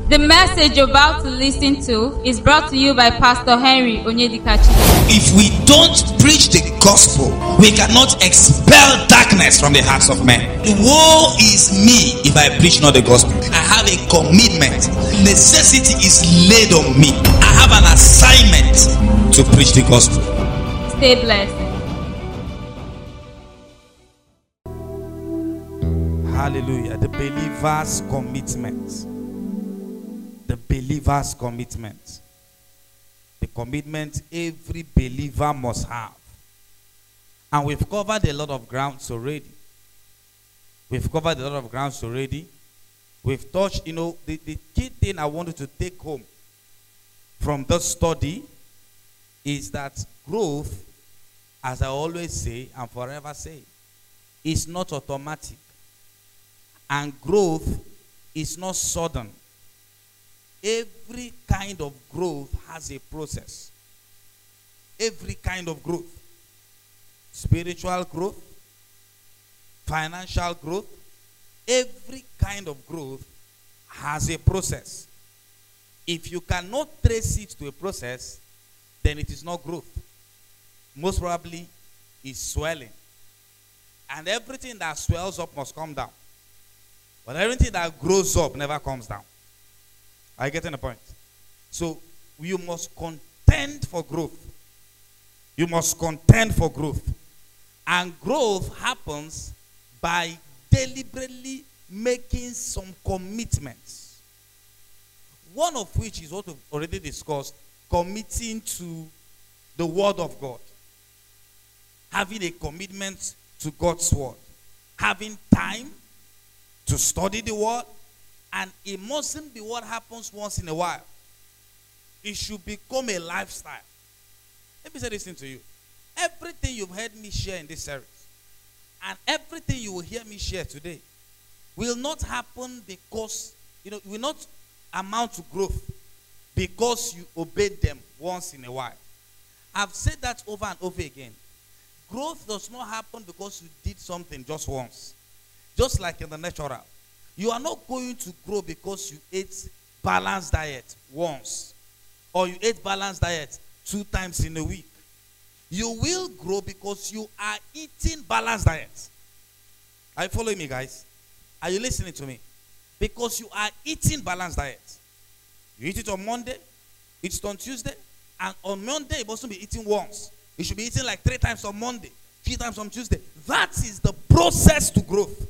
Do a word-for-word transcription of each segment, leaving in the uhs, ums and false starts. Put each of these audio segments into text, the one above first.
The message you're about to listen to is brought to you by Pastor Henry Onyedikachi. If we don't preach the gospel, we cannot expel darkness from the hearts of men. Woe is me if I preach not the gospel. I have a commitment. Necessity is laid on me. I have an assignment to preach the gospel. Stay blessed. Hallelujah. The believer's commitment. The believer's commitment. The commitment every believer must have. And we've covered a lot of grounds already. We've covered a lot of grounds already. We've touched, you know, the, the key thing I wanted to take home from this study is that growth, as I always say and forever say, is not automatic. And growth is not sudden. Every kind of growth has a process. Every kind of growth. Spiritual growth, financial growth, every kind of growth has a process. If you cannot trace it to a process, then it is not growth. Most probably, it's swelling. And everything that swells up must come down. But everything that grows up never comes down. Are you getting the point? So, you must contend for growth. You must contend for growth. And growth happens by deliberately making some commitments. One of which is what we've already discussed, committing to the word of God. Having a commitment to God's word. Having time to study the word. And it mustn't be what happens once in a while. It should become a lifestyle. Let me say this thing to you. Everything you've heard me share in this series, and everything you will hear me share today, will not happen because, you know, will not amount to growth because you obeyed them once in a while. I've said that over and over again. Growth does not happen because you did something just once. Just like in the natural. You are not going to grow because you ate balanced diet once. Or you ate balanced diet two times in a week. You will grow because you are eating balanced diet. Are you following me, guys? Are you listening to me? Because you are eating balanced diet. You eat it on Monday, eat it on Tuesday, and on Monday you mustn't be eating once. You should be eating like three times on Monday, three times on Tuesday. That is the process to growth.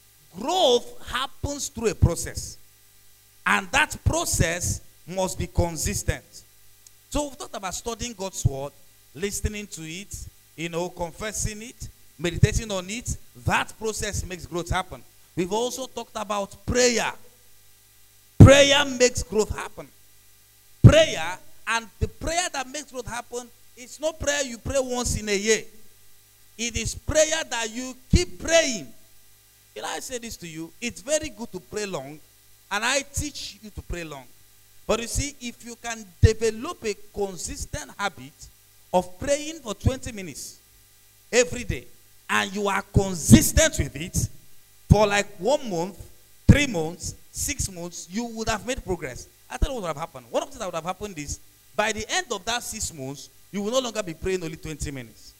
Growth happens through a process. And that process must be consistent. So we've talked about studying God's word, listening to it, you know, confessing it, meditating on it. That process makes growth happen. We've also talked about prayer. Prayer makes growth happen. Prayer, and the prayer that makes growth happen, it's not prayer you pray once in a year. It is prayer that you keep praying. You know, I say this to you, it's very good to pray long, and I teach you to pray long. But you see, if you can develop a consistent habit of praying for twenty minutes every day, and you are consistent with it for like one month, three months, six months, you would have made progress. I tell you what would have happened. One of the things that would have happened is, by the end of that six months, you will no longer be praying only twenty minutes.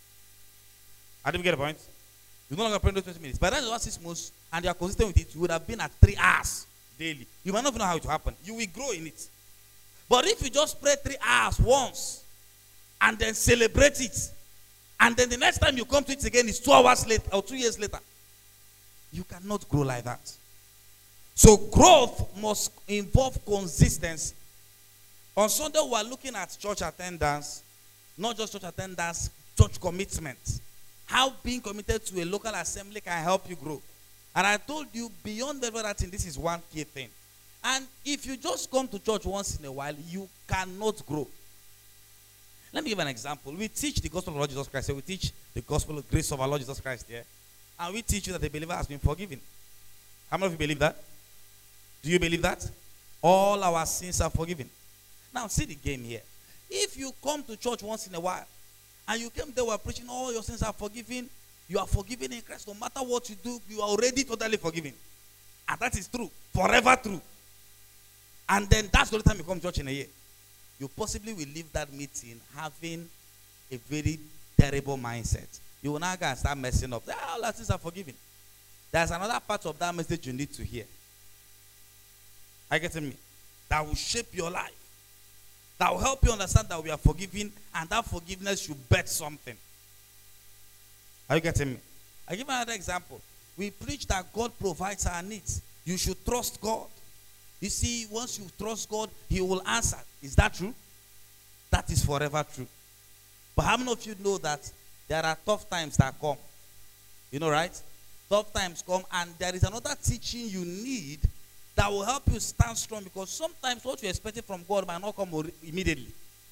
I didn't get the point. You no longer pray twenty minutes. By the end of the last six months, and you are consistent with it, you would have been at three hours daily. You might not even know how it will happen. You will grow in it. But if you just pray three hours once, and then celebrate it, and then the next time you come to it again is two hours later, or two years later, you cannot grow like that. So growth must involve consistency. On Sunday, we are looking at church attendance, not just church attendance, church commitment. How being committed to a local assembly can help you grow. And I told you, beyond every other thing, this is one key thing. And if you just come to church once in a while, you cannot grow. Let me give an example. We teach the gospel of our Lord Jesus Christ. So we teach the gospel of grace of our Lord Jesus Christ here. Yeah? And we teach you that the believer has been forgiven. How many of you believe that? Do you believe that? All our sins are forgiven. Now, see the game here. If you come to church once in a while, and you came there, were preaching, all your sins are forgiven, you are forgiven in Christ. No matter what you do, you are already totally forgiven. And that is true. Forever true. And then that's the only time you come to church in a year. You possibly will leave that meeting having a very terrible mindset. You will now go and start messing up. Ah, all things are forgiven. There's another part of that message you need to hear. Are you getting me? That will shape your life. That will help you understand that we are forgiven, and that forgiveness should bet something. Are you getting me? I'll give another example. We preach that God provides our needs. You should trust God. You see, once you trust God, He will answer. Is that true? That is forever true. But how many of you know that there are tough times that come? You know, right? Tough times come, and there is another teaching you need that will help you stand strong, because sometimes what you're expecting from God might not come immediately.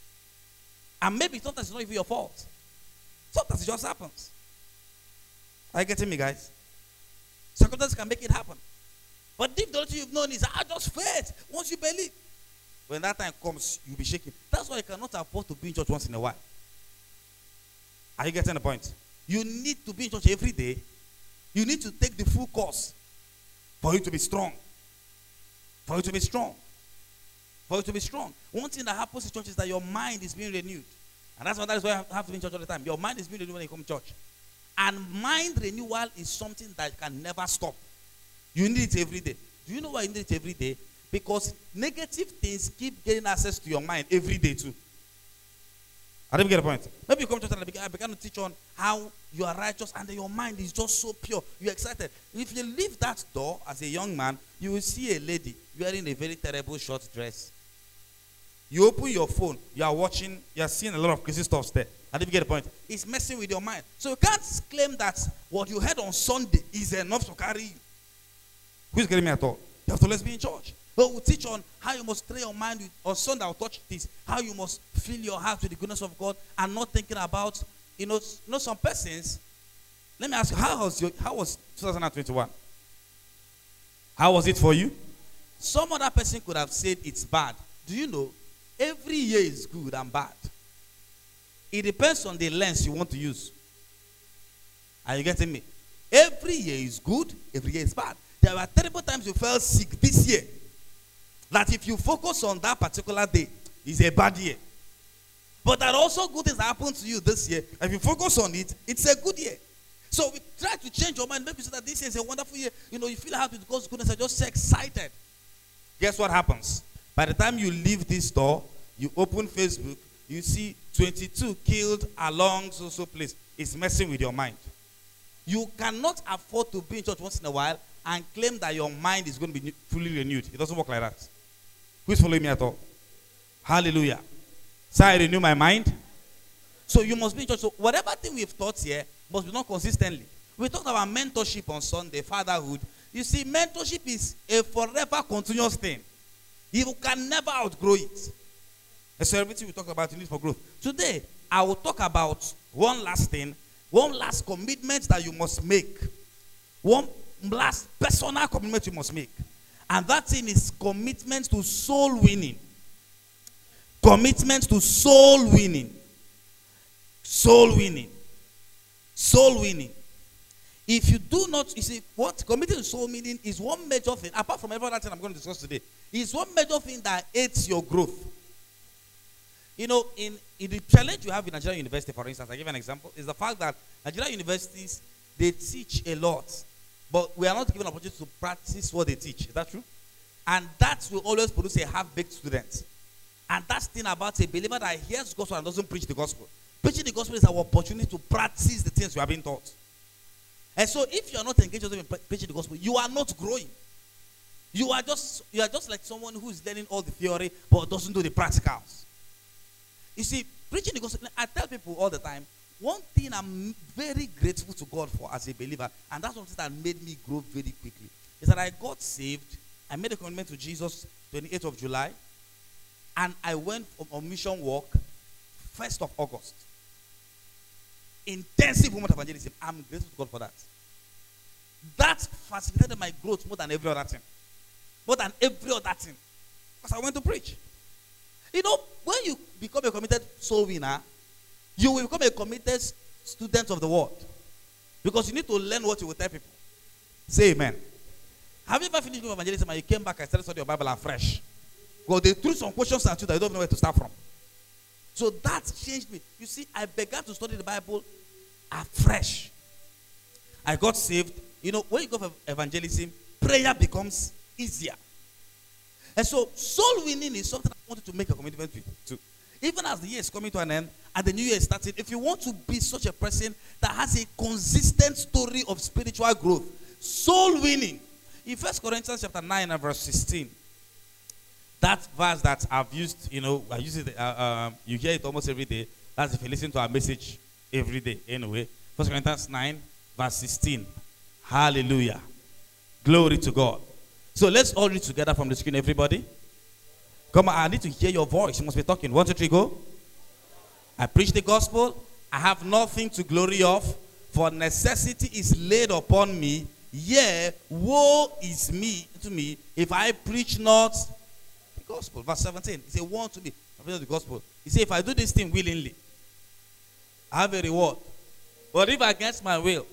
And maybe sometimes it's not even your fault. Sometimes it just happens. Are you getting me, guys? Circumstances can make it happen. But deep down you've known is, I just faith. Once you believe. When that time comes, you'll be shaking. That's why you cannot afford to be in church once in a while. Are you getting the point? You need to be in church every day. You need to take the full course for you to be strong. For you to be strong. For you to be strong. One thing that happens in church is that your mind is being renewed. And that's why that is why you have to be in church all the time. Your mind is being renewed when you come to church. And mind renewal is something that can never stop. You need it every day. Do you know why you need it every day? Because negative things keep getting access to your mind every day too. I didn't get a point. Maybe you come to church and I began, I began to teach on how you are righteous and your mind is just so pure. You're excited. If you leave that door as a young man, you will see a lady wearing a very terrible short dress. You open your phone, you are watching, you are seeing a lot of crazy stuff there. I didn't get the point. It's messing with your mind. So you can't claim that what you heard on Sunday is enough to carry you. Who's getting me at all? You have to let's be in church. But we'll teach on how you must train your mind. With, on Sunday, I'll touch this. How you must fill your heart with the goodness of God and not thinking about, you know, you know some persons. Let me ask you, how was, your, how was twenty twenty-one? How was it for you? Some other person could have said it's bad. Do you know? Every year is good and bad. It depends on the lens you want to use. Are you getting me? Every year is good, every year is bad. There were terrible times you felt sick this year. That if you focus on that particular day, it's a bad year. But there are also good things that happen to you this year. If you focus on it, it's a good year. So we try to change your mind, make you say that this year is a wonderful year. You know, you feel happy with God's goodness and just so excited. Guess what happens? By the time you leave this door, you open Facebook, you see twenty-two killed along so-so place. It's messing with your mind. You cannot afford to be in church once in a while and claim that your mind is going to be fully renewed. It doesn't work like that. Who's following me at all? Hallelujah. So I renew my mind. So you must be in church. So whatever thing we've taught here must be done consistently. We talked about mentorship on Sunday, fatherhood. You see, mentorship is a forever continuous thing. You can never outgrow it. And so everything we talk about, you need for growth. Today, I will talk about one last thing, one last commitment that you must make. One last personal commitment you must make. And that thing is commitment to soul winning. Commitment to soul winning. Soul winning. Soul winning. If you do not, you see, what committing to soul winning is one major thing, apart from every other thing I'm going to discuss today, is one major thing that aids your growth. You know, in, in the challenge you have in Nigerian University, for instance, I give an example, is the fact that Nigerian universities, they teach a lot, but we are not given an opportunity to practice what they teach. Is that true? And that will always produce a half-baked student. And that's the thing about a believer that hears the gospel and doesn't preach the gospel. Preaching the gospel is our opportunity to practice the things we have been taught. And so if you are not engaged in preaching the gospel, you are not growing. You are just you are just like someone who is learning all the theory but doesn't do the practicals. You see, preaching the gospel, I tell people all the time, one thing I'm very grateful to God for as a believer, and that's something that made me grow very quickly, is that I got saved. I made a commitment to Jesus twenty-eighth of July, and I went on mission walk first of August. Intensive moment of evangelism. I'm grateful to God for that. That facilitated my growth more than every other thing. More than every other thing. Because I went to preach. You know, when you become a committed soul winner, you will become a committed student of the word. Because you need to learn what you will tell people. Say amen. Have you ever finished evangelism and you came back and started studying your Bible afresh? Well, they threw some questions at you that you don't know where to start from. So that changed me. You see, I began to study the Bible afresh. I got saved. You know, when you go for evangelism, prayer becomes easier. And so, soul winning is something I wanted to make a commitment to. Even as the year is coming to an end, and the new year is starting, if you want to be such a person that has a consistent story of spiritual growth, soul winning, in First Corinthians chapter nine and verse sixteen, that verse that I've used, you know, I use it, uh, um, you hear it almost every day. That's if you listen to our message every day. Anyway, First Corinthians nine, verse sixteen. Hallelujah. Glory to God. So let's all read together from the screen, everybody. Come on, I need to hear your voice. You must be talking. One, two, three, go. I preach the gospel. I have nothing to glory of, for necessity is laid upon me. Yea, woe is me to me if I preach not the gospel. Verse seventeen. He said, woe to me. I preach the gospel. He said, if I do this thing willingly, I have a reward. But if against my will,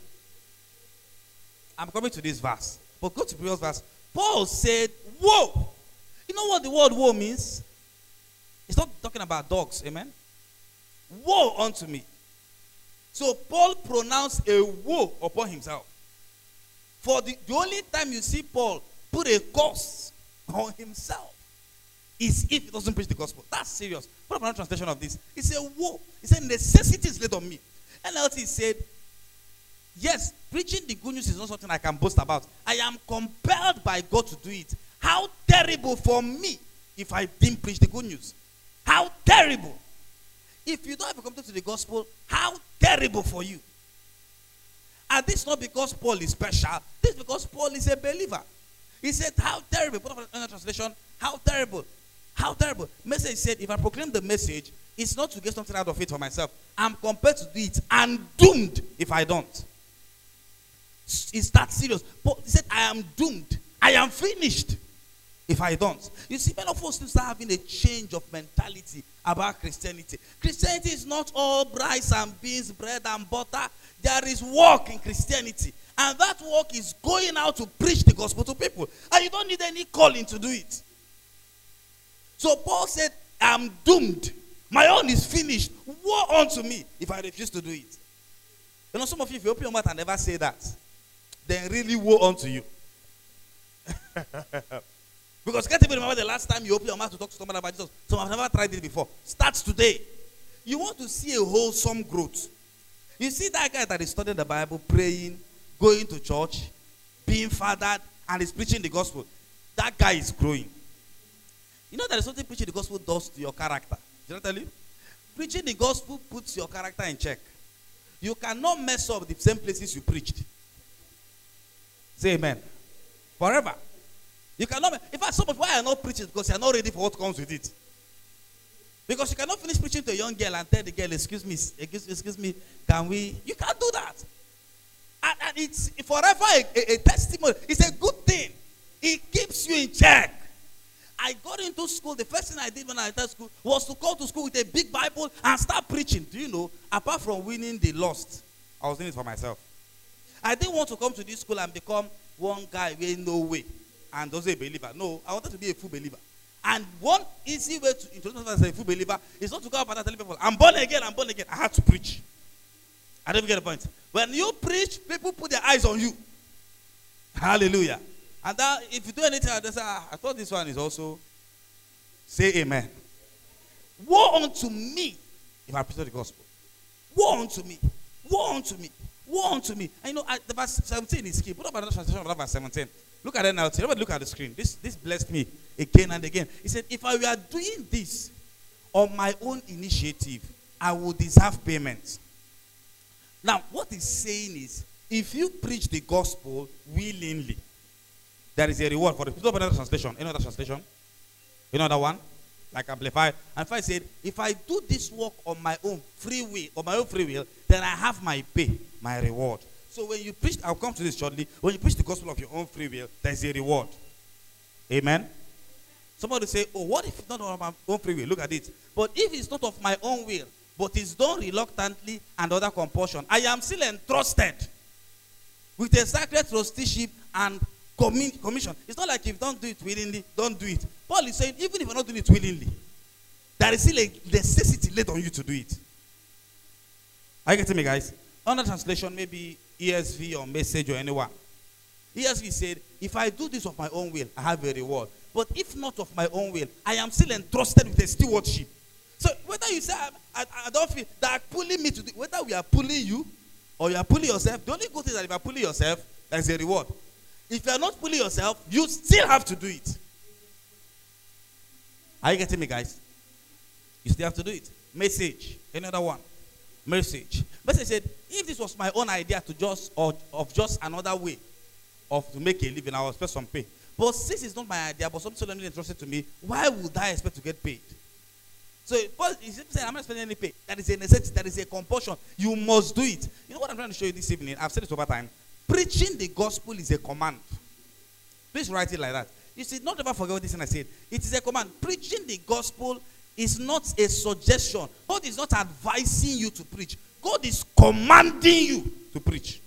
I'm coming to this verse. But go to the previous verse. Paul said, woe. You know what the word woe means? It's not talking about dogs, amen? Woe unto me. So Paul pronounced a woe upon himself. For the, the only time you see Paul put a curse on himself is if he doesn't preach the gospel. That's serious. What about the translation of this? He said, woe. He said, necessity is laid on me. N L T said, yes, preaching the good news is not something I can boast about. I am compelled by God to do it. How terrible for me if I didn't preach the good news. How terrible. If you don't have a commitment to the gospel, how terrible for you. And this is not because Paul is special. This is because Paul is a believer. He said, how terrible. Put up another translation. How terrible. How terrible. Message said, if I proclaim the message, it's not to get something out of it for myself. I'm compelled to do it and doomed if I don't. It's that serious. Paul he said, I am doomed. I am finished if I don't. You see, many of us need to start having a change of mentality about Christianity. Christianity is not all rice and beans, bread and butter. There is work in Christianity. And that work is going out to preach the gospel to people. And you don't need any calling to do it. So Paul said, I'm doomed. My own is finished. Woe unto me if I refuse to do it. You know, some of you, if you open your mouth and never say that, then really woe unto you. Because can't even remember the last time you opened your mouth to talk to someone about Jesus. So I've never tried it before. Starts today. You want to see a wholesome growth. You see that guy that is studying the Bible, praying, going to church, being fathered, and is preaching the gospel. That guy is growing. You know there is something preaching the gospel does to your character. Did I tell you? Preaching the gospel puts your character in check. You cannot mess up the same places you preached. Say amen. Forever. You cannot. In fact, some of why are not preaching because you are not ready for what comes with it. Because you cannot finish preaching to a young girl and tell the girl, excuse me, excuse, excuse me, can we? You can't do that. And, and it's forever a, a, a testimony. It's a good thing. It keeps you in check. I got into school. The first thing I did when I entered school was to go to school with a big Bible and start preaching. Do you know? Apart from winning the lost, I was doing it for myself. I didn't want to come to this school and become one guy with no way and doesn't a believer. No, I wanted to be a full believer. And one easy way to introduce myself as a full believer is not to go out and tell people, I'm born again, I'm born again. I had to preach. I don't get the point. When you preach, people put their eyes on you. Hallelujah. And that, if you do anything, they say, ah, I thought this one is also. Say amen. Woe unto me if I preach the gospel. Woe unto me. Woe unto me. Woe unto me. And you know, I, the verse seventeen is key. Put up another translation of verse seventeen. Look at it now. Everybody look at the screen. This, this blessed me again and again. He said, if I were doing this on my own initiative, I would deserve payment. Now, what he's saying is, if you preach the gospel willingly, there is a reward for it. Put up another translation. Any other translation? You know that one? Like Amplified. And if I said, if I do this work on my own free will, on my own free will, then I have my pay, my reward. So when you preach, I'll come to this shortly. When you preach the gospel of your own free will, there's a reward. Amen? Somebody say, oh, what if it's not of my own free will? Look at it. But if it's not of my own will, but it's done reluctantly and under compulsion, I am still entrusted with a sacred trusteeship and commi- commission. It's not like if you don't do it willingly, don't do it. Paul is saying, even if you're not doing it willingly, there is still a necessity laid on you to do it. Are you getting me, guys? Another translation, maybe E S V or Message or anyone. E S V said, if I do this of my own will, I have a reward. But if not of my own will, I am still entrusted with a stewardship. So whether you say, I, I, I don't feel that are pulling me to do, whether we are pulling you or you are pulling yourself, the only good thing is that if you are pulling yourself, there is a reward. If you are not pulling yourself, you still have to do it. Are you getting me, guys? You still have to do it. Message. Another one. Message. Message said, if this was my own idea to just, or of just another way of to make a living, I will expect some pay. But since it's not my idea, but something solemnly entrusted to me, why would I expect to get paid? So he's saying, I'm not expecting any pay. That is a necessity. That is a compulsion. You must do it. You know what I'm trying to show you this evening? I've said it over time. Preaching the gospel is a command. Please write it like that. You see, not ever forget what this thing I said. It is a command. Preaching the gospel is not a suggestion. God is not advising you to preach. God is commanding you to preach.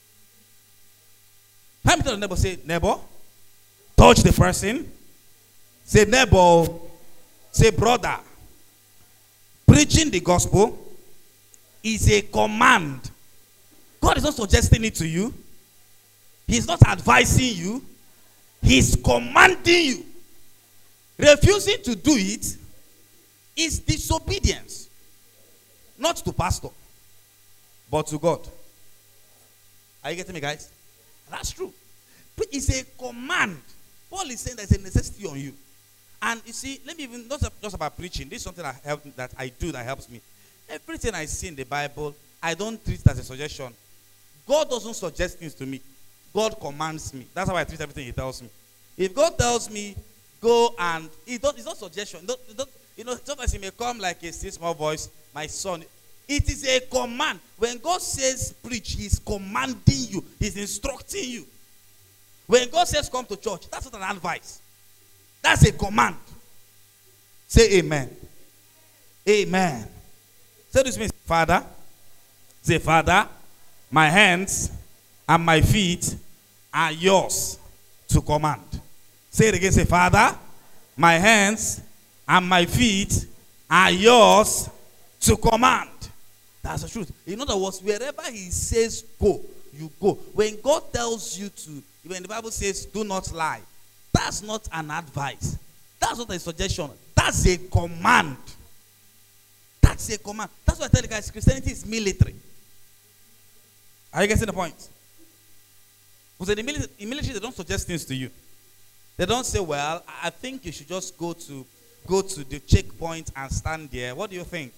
How many tell the neighbor, say, neighbor? Touch the person. Say, neighbor. Say, brother. Preaching the gospel is a command. God is not suggesting it to you. He's not advising you. He's commanding you. Refusing to do it is disobedience. Not to pastor, but to God. Are you getting me, guys? That's true. It's a command. Paul is saying there's a necessity on you. And you see, let me even, not just about preaching. This is something that, help, that I do that helps me. Everything I see in the Bible, I don't treat it as a suggestion. God doesn't suggest things to me. God commands me. That's how I treat everything he tells me. If God tells me, go and, it don't, it's not suggestion. It don't, it don't, you know, sometimes it may come like a still small voice, my son. It is a command. When God says preach, he's commanding you. He's instructing you. When God says come to church, that's not an advice. That's a command. Say amen. Amen. Say this means, Father. Say, Father, my hands and my feet are yours to command. Say it again. Say, Father, my hands and my feet are yours to command. That's the truth. In other words, wherever he says go, you go. When God tells you to, when the Bible says do not lie, that's not an advice. That's not a suggestion. That's a command. That's a command. That's why I tell you guys, Christianity is military. Are you getting the point? Because in the military, in military, they don't suggest things to you. They don't say, well, I think you should just go to go to the checkpoint and stand there. What do you think?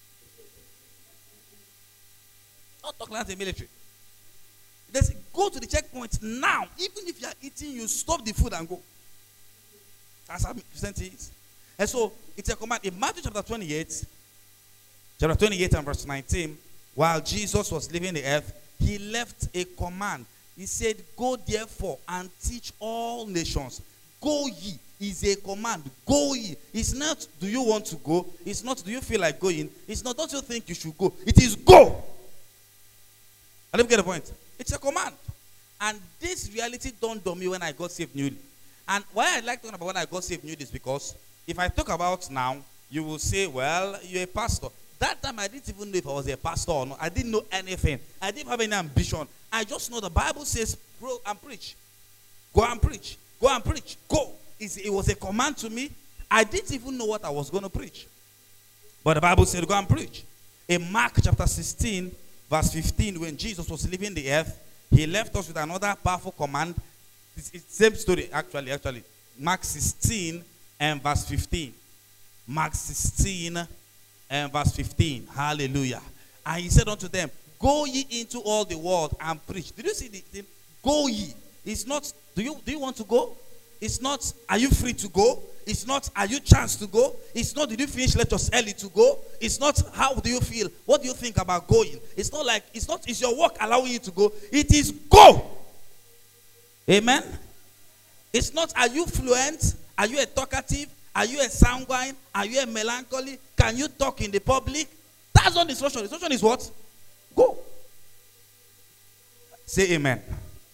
Not talking like the military. They say, go to the checkpoint now. Even if you are eating, you stop the food and go. That's how Christianity is. And so, it's a command. In Matthew chapter twenty-eight, chapter twenty-eight and verse nineteen, while Jesus was leaving the earth, he left a command. He said, go therefore and teach all nations. Go ye is a command. Go ye. It's not, do you want to go? It's not, do you feel like going? It's not, don't you think you should go? It is go. I don't get the point. It's a command. And this reality dawned on me when I got saved newly. And why I like talking about when I got saved newly is because if I talk about now, you will say, well, you're a pastor. That time I didn't even know if I was a pastor or not. I didn't know anything. I didn't have any ambition. I just know the Bible says, go and preach. Go and preach. Go and preach. Go. It was a command to me. I didn't even know what I was going to preach. But the Bible said, go and preach. In Mark chapter sixteen, verse fifteen, when Jesus was leaving the earth, he left us with another powerful command. It's the same story, actually, actually. Mark sixteen and verse fifteen. Mark sixteen and verse fifteen. Hallelujah. And he said unto them, go ye into all the world and preach. Did you see the thing? Go ye. It's not, do you, do you want to go? It's not, are you free to go? It's not, are you chance to go? It's not, did you finish lectures early to go? It's not, how do you feel? What do you think about going? It's not like, it's not, is your work allowing you to go? It is go. Amen? It's not, are you fluent? Are you a talkative? Are you a sanguine? Are you a melancholy? Can you talk in the public? That's not the instruction. The instruction is what? Go. Say amen.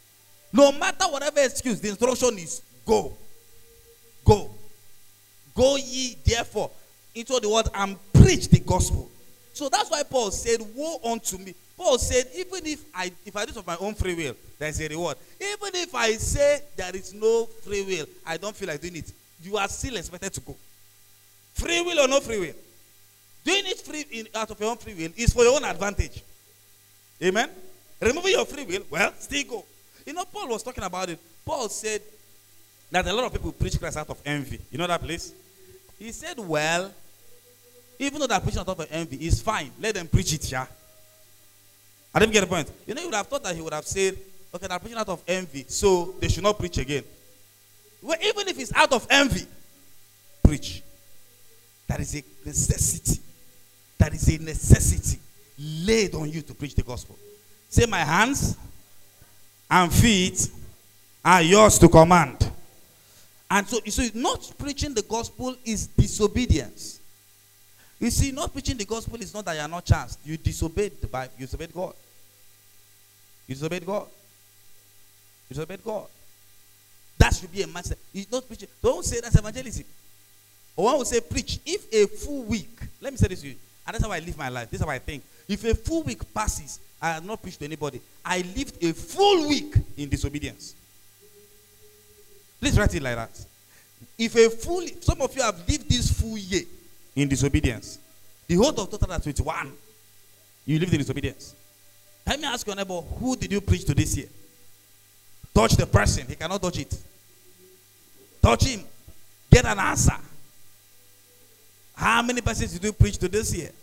No matter whatever excuse, the instruction is go. Go. Go ye therefore into the world and preach the gospel. So that's why Paul said, woe unto me. Paul said, even if I if I do it of my own free will, there's a reward. Even if I say there is no free will, I don't feel like doing it, you are still expected to go. Free will or no free will. Doing it free in, out of your own free will is for your own advantage. Amen? Removing your free will, well, still go. You know, Paul was talking about it. Paul said that a lot of people preach Christ out of envy. You know that place? He said, well, even though they're preaching out of envy, it's fine. Let them preach it, yeah? I didn't get the point. You know, you would have thought that he would have said, okay, they're preaching out of envy, so they should not preach again. Well, even if it's out of envy, preach. That is a necessity. That is a necessity laid on you to preach the gospel. Say, my hands and feet are yours to command. And so, so not preaching the gospel is disobedience. You see, not preaching the gospel is not that you are not chanced. You disobeyed the Bible. You disobeyed God. You disobeyed God. You disobeyed God. That should be a mindset. It's not preaching. Don't say that's evangelism. Or one will say preach. If a full week, let me say this to you, and that's how I live my life. This is how I think. If a full week passes, I have not preached to anybody. I lived a full week in disobedience. Please write it like that. If a full, some of you have lived this full year in disobedience. The whole of two thousand twenty-one, you lived in disobedience. Let me ask your neighbor, who did you preach to this year? Touch the person. He cannot touch it. Touch him. Get an answer. How many persons did you preach to this year?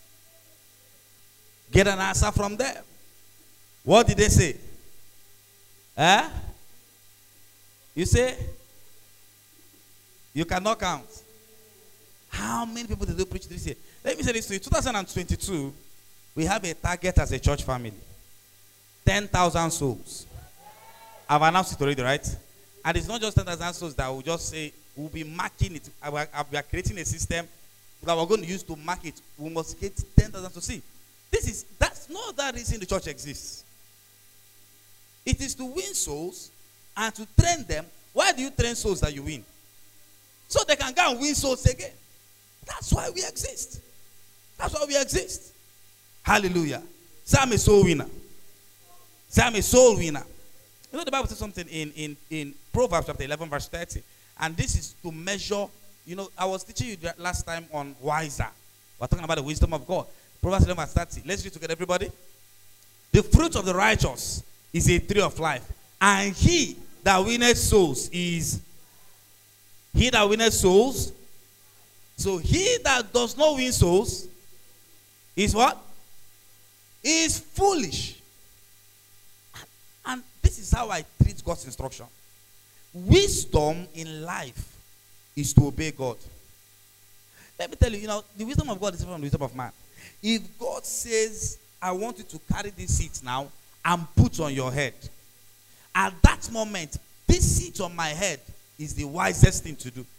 Get an answer from them. What did they say? Eh? You say? You cannot count. How many people did you preach this year? Let me say this to you. twenty twenty-two, we have a target as a church family. ten thousand souls. I've announced it already, right? And it's not just ten thousand souls that we'll just say, we'll be marking it. We are creating a system that we're going to use to mark it. We must get ten thousand to see. This is, that's no other reason the church exists. It is to win souls and to train them. Why do you train souls that you win? So they can go and win souls again. That's why we exist. That's why we exist. Hallelujah. Say I'm a soul winner. Say I'm a soul winner. You know the Bible says something in, in, in Proverbs chapter eleven verse thirty. And this is to measure, you know, I was teaching you last time on wiser. We're talking about the wisdom of God. Proverbs eleven verse thirty. Let's read together, everybody. The fruit of the righteous is a tree of life. And he that winneth souls is, he that winneth souls. So he that does not win souls is what? Is foolish. And this is how I treat God's instruction. Wisdom in life is to obey God. Let me tell you, you know, the wisdom of God is different from the wisdom of man. If God says, I want you to carry this seat now and put on your head, at that moment, this seat on my head is the wisest thing to do.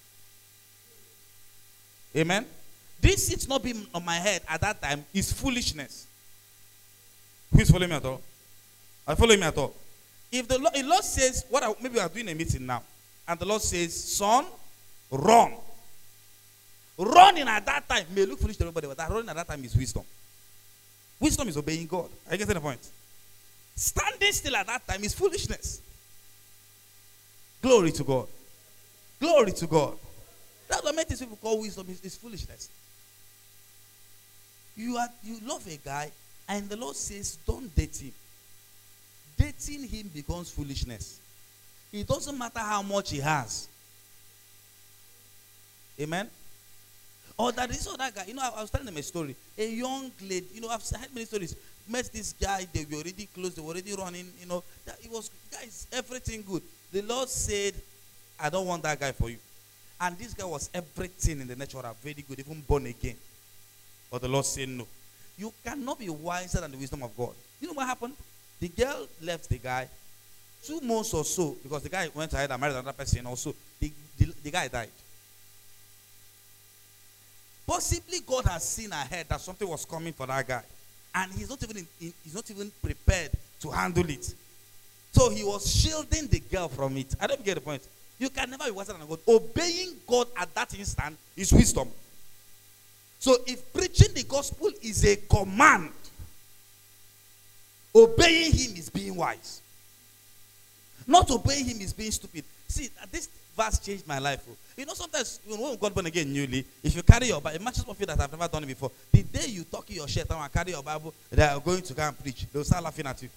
Amen? This seat not being on my head at that time is foolishness. Who is following me at all? Are you following me at all? If the Lord, the Lord says, what I, maybe we are doing a meeting now, and the Lord says, son, run. Running at that time may look foolish to everybody, but that running at that time is wisdom. Wisdom is obeying God. Are you getting the point? Standing still at that time is foolishness. Glory to God. Glory to God. That's what many people call wisdom is, is foolishness. You are you love a guy, and the Lord says, don't date him. Dating him becomes foolishness. It doesn't matter how much he has. Amen? Or that this other guy, you know, I, I was telling them a story. A young lady, you know, I've heard many stories. Met this guy, they were already close, they were already running, you know. That it was, guys, everything good. The Lord said, I don't want that guy for you. And this guy was everything in the natural, very good, even born again. But the Lord said no. You cannot be wiser than the wisdom of God. You know what happened? The girl left the guy two months or so, because the guy went ahead and married another person also. The, the, the guy died. Possibly God has seen ahead that something was coming for that guy. And he's not even, in, he's not even prepared to handle it. So he was shielding the girl from it. I don't get the point. You can never be wiser than God. Obeying God at that instant is wisdom. So if preaching the gospel is a command, obeying him is being wise. Not obeying him is being stupid. See, this verse changed my life. You know, sometimes when we got born again newly, if you carry your Bible, it matches for you that I've never done it before. The day you tuck your shirt and carry your Bible, they are going to go and preach. They'll start laughing at you.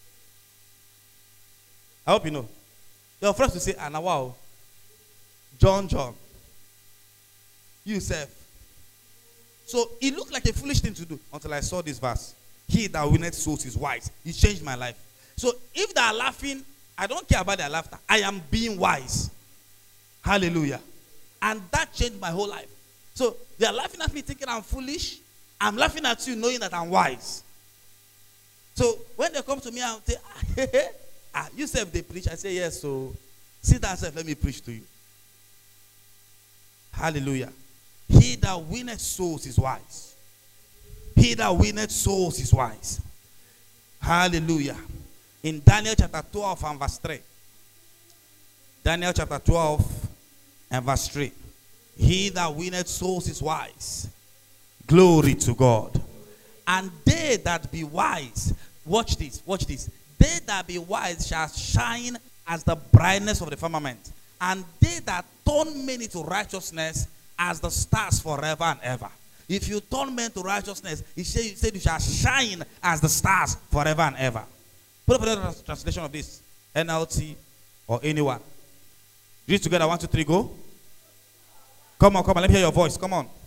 I hope you know. Your friends will say, Anna, wow, John, John, yourself. So it looked like a foolish thing to do until I saw this verse. He that winneth souls is wise. It changed my life. So if they are laughing, I don't care about their laughter. I am being wise. Hallelujah. And that changed my whole life. So they are laughing at me thinking I'm foolish. I'm laughing at you knowing that I'm wise. So when they come to me and say, ah, hey, hey, ah, you say they preach. I say, yes, so sit down, self, let me preach to you. Hallelujah. He that winneth souls is wise. He that winneth souls is wise. Hallelujah. In Daniel chapter twelve and verse three. Daniel chapter twelve and verse three. He that winneth souls is wise. Glory to God. And they that be wise, watch this, watch this. They that be wise shall shine as the brightness of the firmament. And they that turn many to righteousness as the stars forever and ever. If you turn men to righteousness, he said, he said you shall shine as the stars forever and ever. Put up another translation of this. N L T or anyone. Read together. One, two, three, go. Come on, come on. Let me hear your voice. Come on.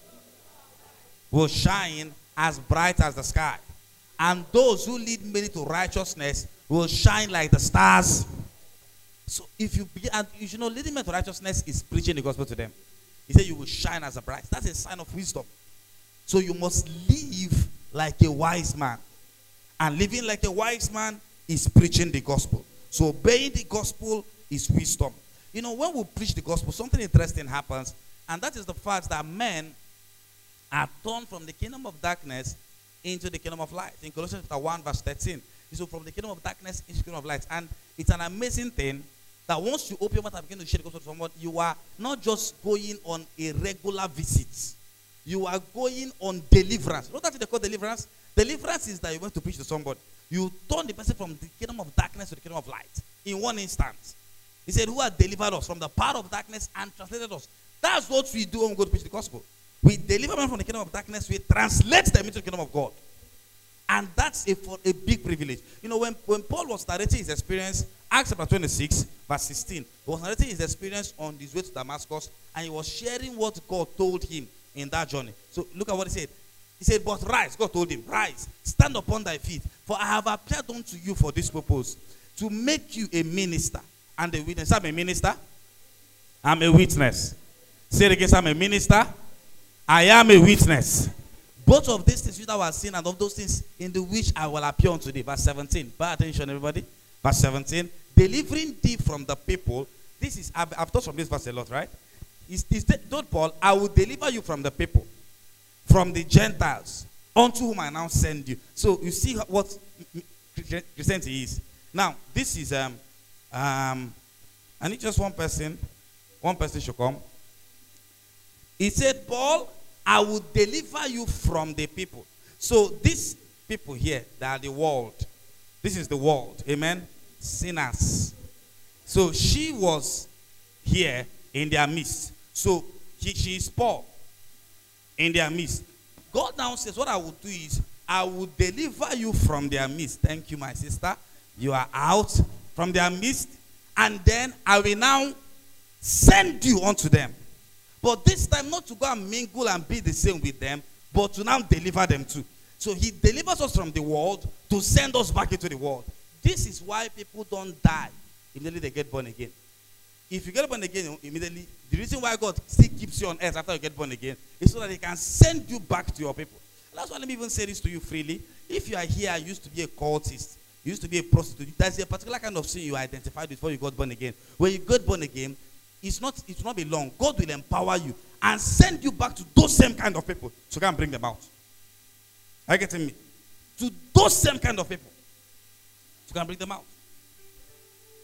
Will shine as bright as the sky. And those who lead many to righteousness will shine like the stars. So if you begin, and you should know, leading men to righteousness is preaching the gospel to them. He said you will shine as a bright. That's a sign of wisdom. So you must live like a wise man. And living like a wise man is preaching the gospel. So obeying the gospel is wisdom. You know, when we preach the gospel, something interesting happens. And that is the fact that men are turned from the kingdom of darkness into the kingdom of light. In Colossians chapter one, verse thirteen. So from the kingdom of darkness into the kingdom of light. And it's an amazing thing that once you open your mouth and begin to share the gospel to someone, you are not just going on a regular visit. You are going on deliverance. You know what they call deliverance? Deliverance is that you went to preach to somebody. You turn the person from the kingdom of darkness to the kingdom of light in one instant. He said, who has delivered us from the power of darkness and translated us. That's what we do when we go to preach the gospel. We deliver them from the kingdom of darkness. We translate them into the kingdom of God. And that's a, for a big privilege. You know, when, when Paul was narrating his experience, Acts chapter twenty-six, verse sixteen, he was narrating his experience on his way to Damascus, and he was sharing what God told him in that journey. So look at what he said. He said, but rise, God told him, rise, stand upon thy feet, for I have appeared unto you for this purpose, to make you a minister and a witness. I'm a minister. I'm a witness. Say it again, I'm a minister. I am a witness. Both of these things which I was seeing and of those things in the which I will appear unto thee. Verse seventeen. Pay attention, everybody. Verse seventeen. Delivering thee from the people. This is, I've, I've taught from this verse a lot, right? Is told Paul, I will deliver you from the people, from the Gentiles, unto whom I now send you. So you see what Christianity is. Now, this is, um, um, I need just one person. One person should come. He said, Paul, I will deliver you from the people. So these people here, they are the world. This is the world. Amen? Sinners. So she was here in their midst. So she, she is Paul in their midst. God now says, what I will do is, I will deliver you from their midst. Thank you, my sister. You are out from their midst. And then I will now send you unto them. But this time not to go and mingle and be the same with them, but to now deliver them too. So he delivers us from the world to send us back into the world. This is why people don't die immediately they get born again. If you get born again immediately, the reason why God still keeps you on earth after you get born again is so that he can send you back to your people. That's why let me even say this to you freely. If you are here, you used to be a cultist, you used to be a prostitute, there's a particular kind of sin you identified with before you got born again. When you got born again, it's not, it will not be long. God will empower you and send you back to those same kind of people to go and bring them out. Are you getting me? To those same kind of people to go and bring them out.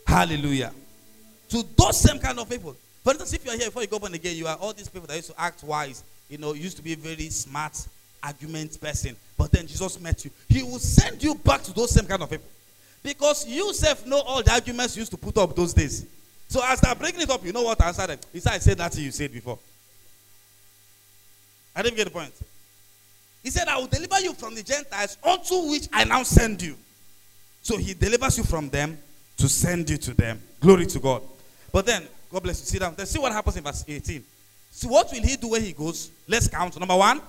Hallelujah. To those same kind of people. For instance, if you are here before you go born again, you are all these people that used to act wise. You know, you used to be a very smart argument person. But then Jesus met you. He will send you back to those same kind of people. Because you self know all the arguments you used to put up those days. So as they're bringing it up, you know what answer them. He said, I said that to you said before. I didn't get the point. He said, I will deliver you from the Gentiles unto which I now send you. So he delivers you from them to send you to them. Glory to God. But then, God bless you. Sit down. Let's see what happens in verse eighteen. So what will he do when he goes? Let's count. Number one,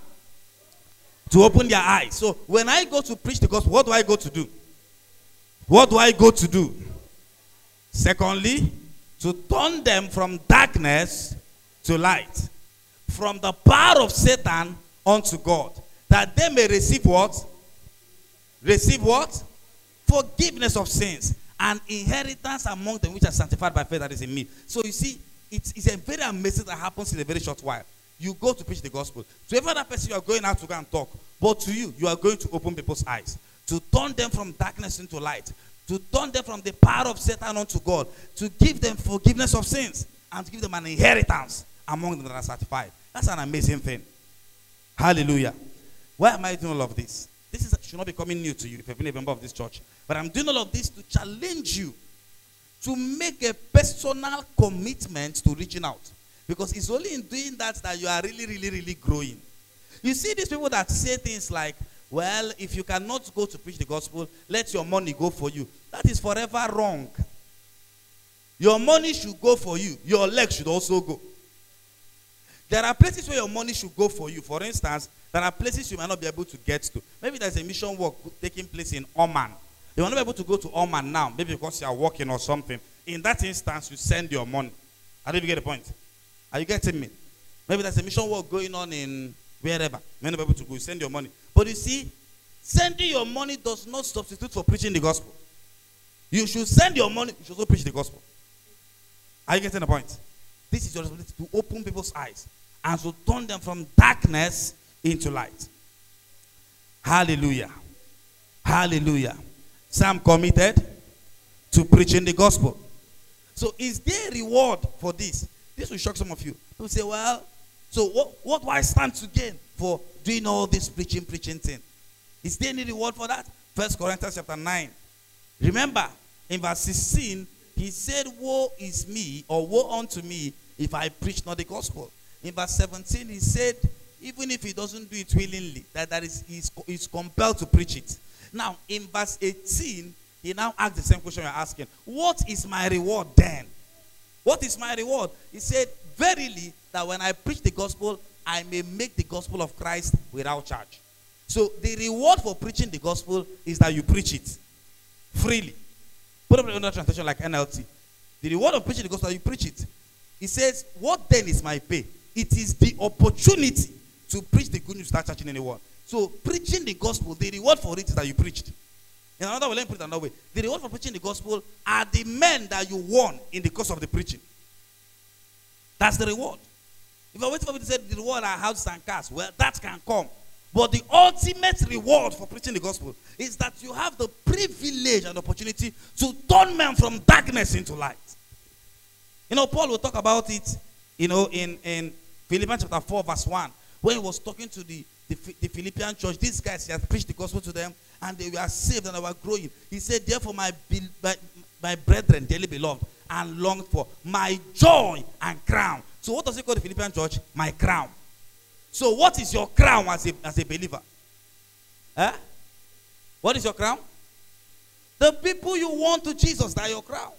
to open their eyes. So when I go to preach the gospel, what do I go to do? What do I go to do? Secondly, to turn them from darkness to light. From the power of Satan unto God. That they may receive what? Receive what? Forgiveness of sins. And inheritance among them which are sanctified by faith that is in me. So you see, it's, it's a very amazing that happens in a very short while. You go to preach the gospel. To every other person, you are going out to go and talk. But to you, you are going to open people's eyes. To turn them from darkness into light. To turn them from the power of Satan unto God. To give them forgiveness of sins. And to give them an inheritance among them that are sanctified. That's an amazing thing. Hallelujah. Why am I doing all of this? This is, should not be coming new to you if you've been a member of this church. But I'm doing all of this to challenge you to make a personal commitment to reaching out. Because it's only in doing that that you are really, really, really growing. You see these people that say things like, well, if you cannot go to preach the gospel, let your money go for you. That is forever wrong. Your money should go for you. Your legs should also go. There are places where your money should go for you. For instance, there are places you might not be able to get to. Maybe there's a mission work taking place in Oman. You might not be able to go to Oman now, maybe because you are working or something. In that instance, you send your money. I don't even get the point. Are you getting me? Maybe there's a mission work going on in wherever. You might not be able to go. You send your money. But you see, sending your money does not substitute for preaching the gospel. You should send your money. You should also preach the gospel. Are you getting the point? This is your responsibility to open people's eyes and to turn them from darkness into light. Hallelujah. Hallelujah. So I'm committed to preaching the gospel. So is there a reward for this? This will shock some of you. People say, well, so what, what do I stand to gain for doing all this preaching, preaching thing? Is there any reward for that? First Corinthians chapter nine. Remember, in verse sixteen, he said, woe is me, or woe unto me, if I preach not the gospel. In verse seventeen, he said, even if he doesn't do it willingly, that, that is, he's, he's compelled to preach it. Now, in verse eighteen, he now asks the same question you're asking. What is my reward then? What is my reward? He said, verily, that when I preach the gospel, I may make the gospel of Christ without charge. So, the reward for preaching the gospel is that you preach it freely. Put up another translation like N L T. The reward of preaching the gospel is that you preach it. He says, what then is my pay? It is the opportunity to preach the good news without charging anyone. So, preaching the gospel, the reward for it is that you preached. In another way, let me put it another way. The reward for preaching the gospel are the men that you won in the course of the preaching. That's the reward. If I wait for me to say the reward are houses and cars, well, that can come. But the ultimate reward for preaching the gospel is that you have the privilege and opportunity to turn men from darkness into light. You know, Paul will talk about it, you know, in, in Philippians chapter four, verse one, when he was talking to the, the, the Philippian church. These guys, he had preached the gospel to them, and they were saved and they were growing. He said, therefore, my, my, my brethren, dearly beloved, and longed for, my joy and crown. So what does he call the Philippian church? My crown. So what is your crown as a, as a believer? Eh? What is your crown? The people you want to Jesus, that are your crown.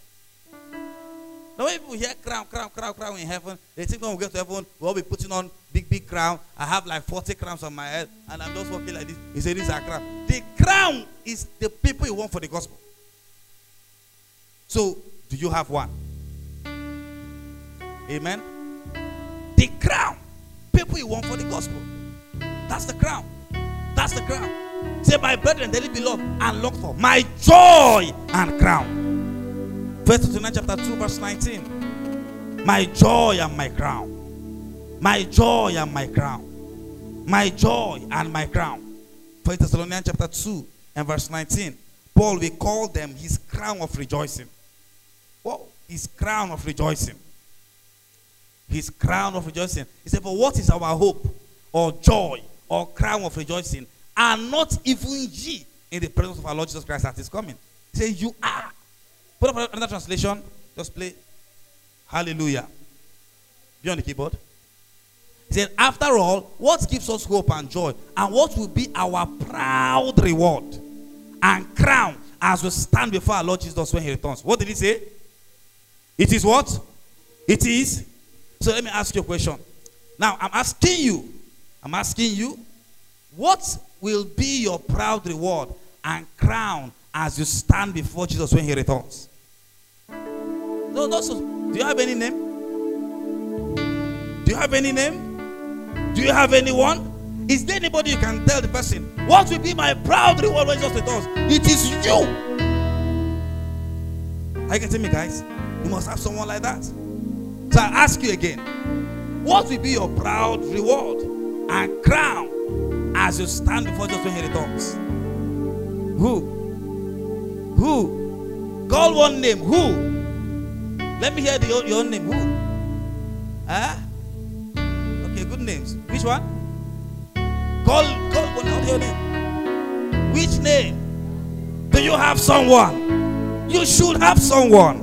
Now when people hear crown, crown, crown, crown in heaven, they think when we get to heaven, we'll be putting on big, big crown. I have like forty crowns on my head, and I'm just walking like this. He said, this is a crown. The crown is the people you want for the gospel. So, do you have one? Amen? The crown. People you want for the gospel. That's the crown. That's the crown. Say, my brethren, dearly beloved, and look for my joy and crown. First Thessalonians chapter two, verse nineteen. My joy and my crown. My joy and my crown. My joy and my crown. First Thessalonians chapter two and verse nineteen. Paul will call them his crown of rejoicing. his crown of rejoicing. His crown of rejoicing. He said, for what is our hope or joy or crown of rejoicing? And not even ye in the presence of our Lord Jesus Christ that is coming. He said, you are. Put up another translation. Just play. Hallelujah. Be on the keyboard. He said, after all, what gives us hope and joy? And what will be our proud reward and crown as we stand before our Lord Jesus when he returns? What did he say? It is what? It is. So let me ask you a question. Now, I'm asking you. I'm asking you. What will be your proud reward and crown as you stand before Jesus when he returns? No, no. So, do you have any name? Do you have any name? Do you have anyone? Is there anybody you can tell the person, what will be my proud reward when Jesus returns? It is you. Are you getting me, guys? You must have someone like that. So I ask you again, what will be your proud reward and crown as you stand before Jesus when he returns? Who? Who? Call one name. Who? Let me hear the, your name. Who? Huh? Okay, good names. Which one? Call, call one out your name. Which name? Do you have someone? You should have someone.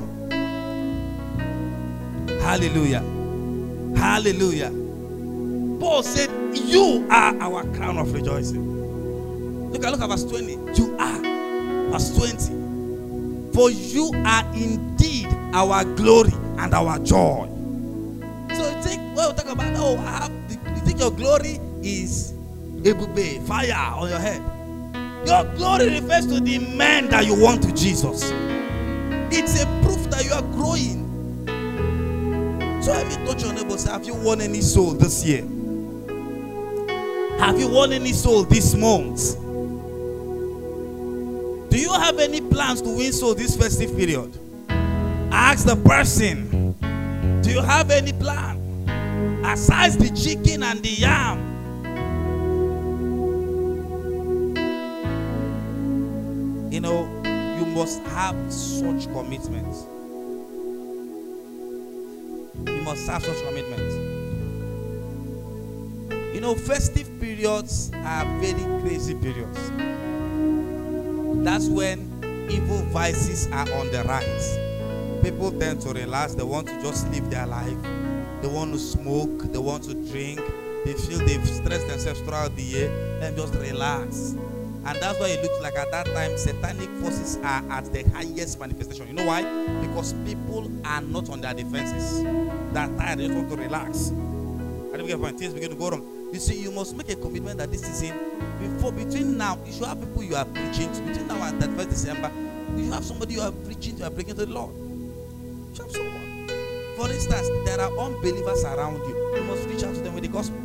Hallelujah. Hallelujah. Paul said, you are our crown of rejoicing. Look at, look at verse twenty. You are. Verse twenty. For you are indeed our glory and our joy. So you think, well, talk about, oh, I have, you think your glory is ebube, fire on your head. Your glory refers to the man that you want to Jesus. It's a proof that you are growing. So let me touch your neighbor. Say, have you won any soul this year? Have you won any soul this month? Do you have any plans to win soul this festive period? Ask the person, do you have any plan? Aside the chicken and the yam. You know, you must have such commitment. You must have such commitment. You know, festive periods are very crazy periods. That's when evil vices are on the rise. People tend to relax. They want to just live their life. They want to smoke. They want to drink. They feel they've stressed themselves throughout the year. Then just relax. And that's why it looks like at that time satanic forces are at the highest manifestation. You know why? Because people are not on their defenses. They're tired. They just want to relax. I don't get point. Things begin to go wrong. You see, you must make a commitment that this season, before between now, you should have people you are preaching to. Between now and that first December, you should have somebody you are preaching to, you are bringing to the Lord. You should have someone. For instance, there are unbelievers around you. You must reach out to them with the gospel.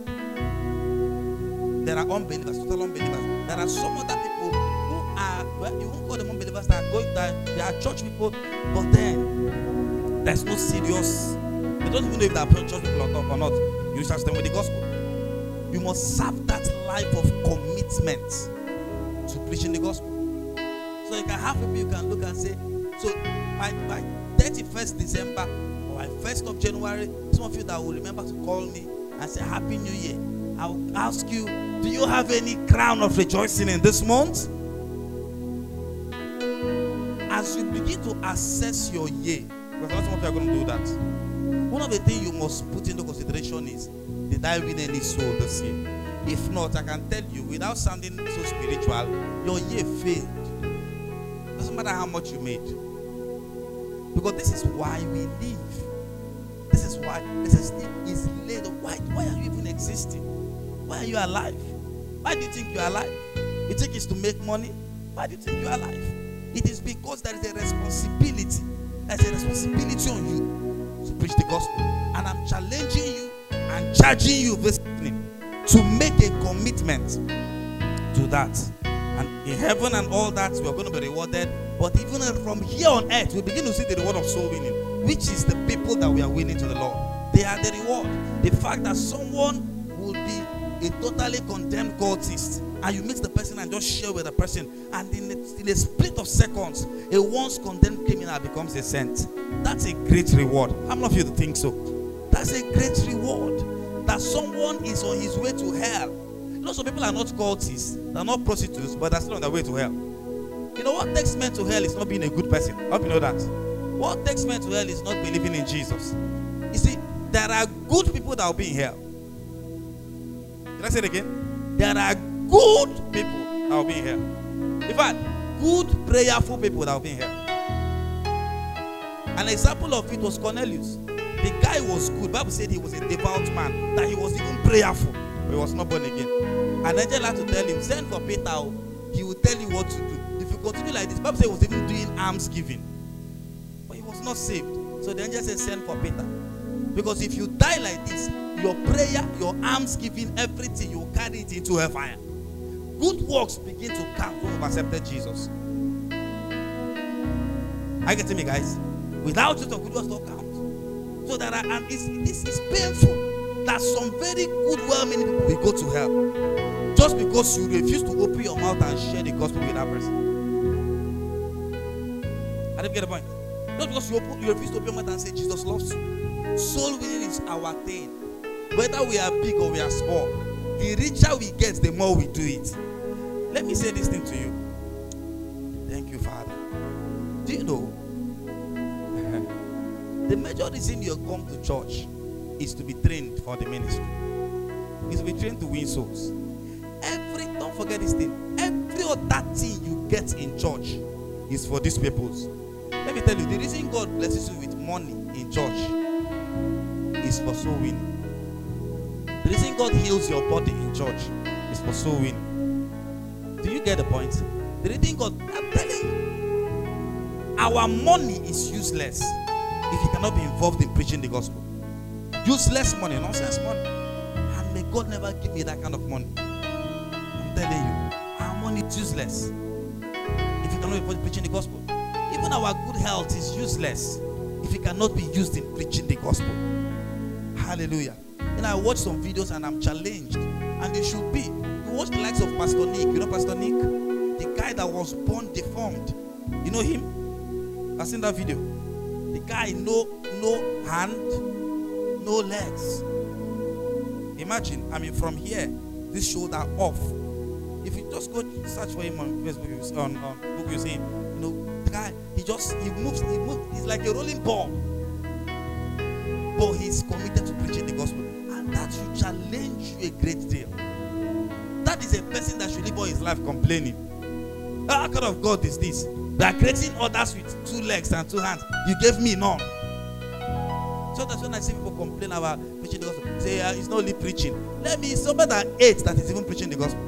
There are unbelievers, total unbelievers. There are some other people who are, well, you won't call them unbelievers, that are going, that they are church people, but then there's no serious. They don't even know if they are church people or not. Or not. You reach out to them with the gospel. You must serve that life of commitment to preaching the gospel. So you can have people you can look and say, so by, by thirty-first December or by first of January, some of you that will remember to call me and say Happy New Year. I'll ask you, do you have any crown of rejoicing in this month? As you begin to assess your year, because not some of you are going to do that. One of the things you must put into consideration is, did I win any soul this year? If not, I can tell you, without sounding so spiritual, your year failed. Doesn't matter how much you made. Because this is why we live. This is why this is, is laid. Why, why are you even existing? Why are you alive? Why do you think you are alive? You think it's to make money? Why do you think you are alive? It is because there is a responsibility. There is a responsibility on you to preach the gospel. And I'm challenging you and charging you this evening to make a commitment to that. And in heaven and all that, we are going to be rewarded. But even from here on earth, we begin to see the reward of soul winning, which is the people that we are winning to the Lord. They are the reward. The fact that someone will be a totally condemned cultist and you meet the person and just share with the person, and in a, in a split of seconds, a once condemned criminal becomes a saint. That's a great reward. How many of you think so? That's a great reward. That someone is on his way to hell. You know, some people are not cultists, they're not prostitutes, but they're still on their way to hell. You know what takes men to hell is not being a good person. I hope you know that. What takes men to hell is not believing in Jesus. You see, there are good people that will be in hell. Did I say it again? There are good people that will be in hell. In fact, good prayerful people that will be in hell. An example of it was Cornelius. The guy was good. The Bible said he was a devout man, that he was even prayerful, but he was not born again. An angel had to tell him, send for Peter, he will tell you what to do. If you continue like this, the Bible said he was even doing alms giving, but he was not saved. So the angel said, send for Peter. Because if you die like this, your prayer, your alms giving, everything, you carry it into hellfire. Good works begin to count when you've accepted Jesus. Are you getting me, guys? Without it, good works don't count. So that I, and it's, this is painful that some very good, well-meaning people will go to hell just because you refuse to open your mouth and share the gospel with that person. I didn't get the point. Just because you, open, you refuse to open your mouth and say Jesus loves you. Soul winning is our thing. Whether we are big or we are small, the richer we get, the more we do it. Let me say this thing to you. Thank you, Father. Do you know? The major reason you come to church is to be trained for the ministry. Is to be trained to win souls. Every, don't forget this thing. Every other thing you get in church is for these purpose. Let me tell you, the reason God blesses you with money in church is for soul winning. The reason God heals your body in church is for soul winning. Do you get the point? The reason God, I'm telling you, our money is useless if you cannot be involved in preaching the gospel. Useless money, nonsense money. And may God never give me that kind of money. I'm telling you, our money is useless if you cannot be involved in preaching the gospel. Even our good health is useless if it cannot be used in preaching the gospel. Hallelujah. And I watch some videos and I'm challenged. And you should be. You watch the likes of Pastor Nick. You know Pastor Nick? The guy that was born deformed. You know him? I've seen that video. The guy, no, no hand, no legs. Imagine, I mean, from here, this shoulder off. If you just go search for him on Facebook, on, on Google, you see him. You know, the guy, he just, he moves, he moves, he's like a rolling ball. But he's committed to preaching the gospel. And that should challenge you a great deal. That is a person that should live all his life complaining. How kind of God is this? They are creating others with two legs and two hands. You gave me none. So that's when I see people complain about preaching the gospel. Say, uh, it's not only preaching. Let me, somebody that eight that is even preaching the gospel.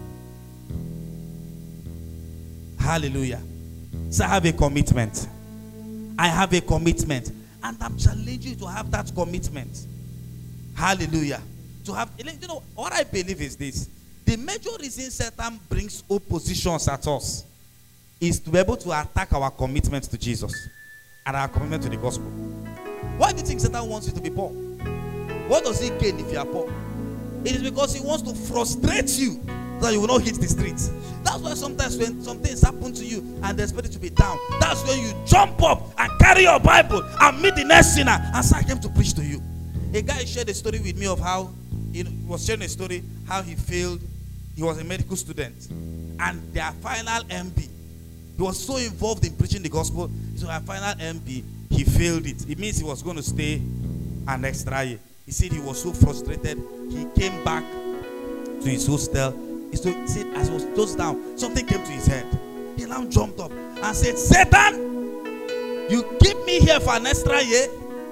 Hallelujah. So I have a commitment. I have a commitment. And I'm challenging you to have that commitment. Hallelujah. To have, you know, what I believe is this. The major reason Satan brings oppositions at us is to be able to attack our commitment to Jesus and our commitment to the gospel. Why do you think Satan wants you to be poor? What does he gain if you are poor? It is because he wants to frustrate you so that you will not hit the streets. That's why sometimes when some things happen to you and they expect you to be down, that's when you jump up and carry your Bible and meet the next sinner and say, I came to preach to you. A guy shared a story with me of how he was sharing a story how he failed. He was a medical student and their final M B, he was so involved in preaching the gospel, so our final M B, he failed it. It means he was going to stay an extra year. He said he was so frustrated, he came back to his hostel. He said as he was closed down, something came to his head. He now jumped up and said, Satan, you keep me here for an extra year?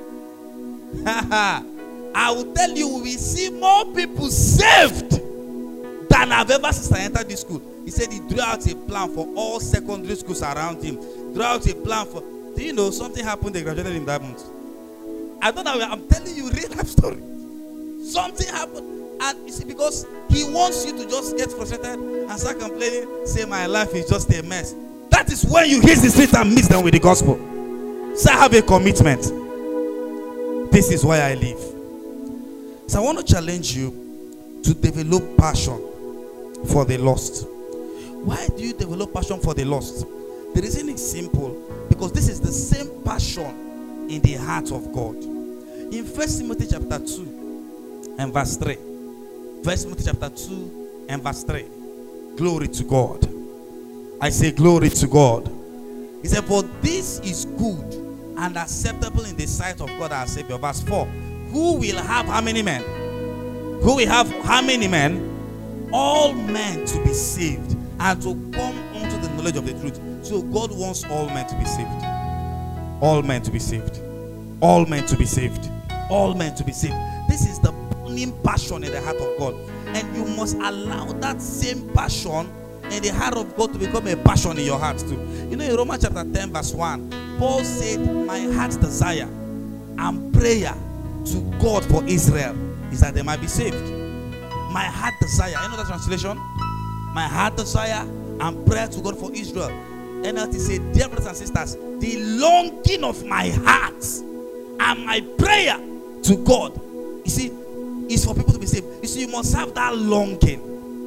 I will tell you, we see more people saved than I've ever since I entered this school. He said he drew out a plan for all secondary schools around him. Drew out a plan for, do you know something happened? They graduated in that month. I don't know, I'm telling you real life story. Something happened. And you see, because he wants you to just get frustrated and start complaining, say my life is just a mess. That is when you hit the street and mix them with the gospel. So I have a commitment. This is why I live. So I want to challenge you to develop passion for the lost. Why do you develop passion for the lost? The reason is simple, because this is the same passion in the heart of God. In First Timothy chapter two and verse three. First Timothy chapter two and verse three. Glory to God. I say glory to God. He said, for this is good and acceptable in the sight of God our Savior. Verse four. Who will have how many men? Who will have how many men? All men to be saved and to come unto the knowledge of the truth. So God wants all men to be saved. All men to be saved. All men to be saved. All men to be saved. This is the burning passion in the heart of God. And you must allow that same passion in the heart of God to become a passion in your heart too. You know, in Romans chapter ten verse one, Paul said, my heart's desire and prayer to God for Israel is that they might be saved. My heart desire. You know that translation? My heart desire and prayer to God for Israel. N L T said, dear brothers and sisters, the longing of my heart and my prayer to God, you see, is for people to be saved. You see, you must have that longing.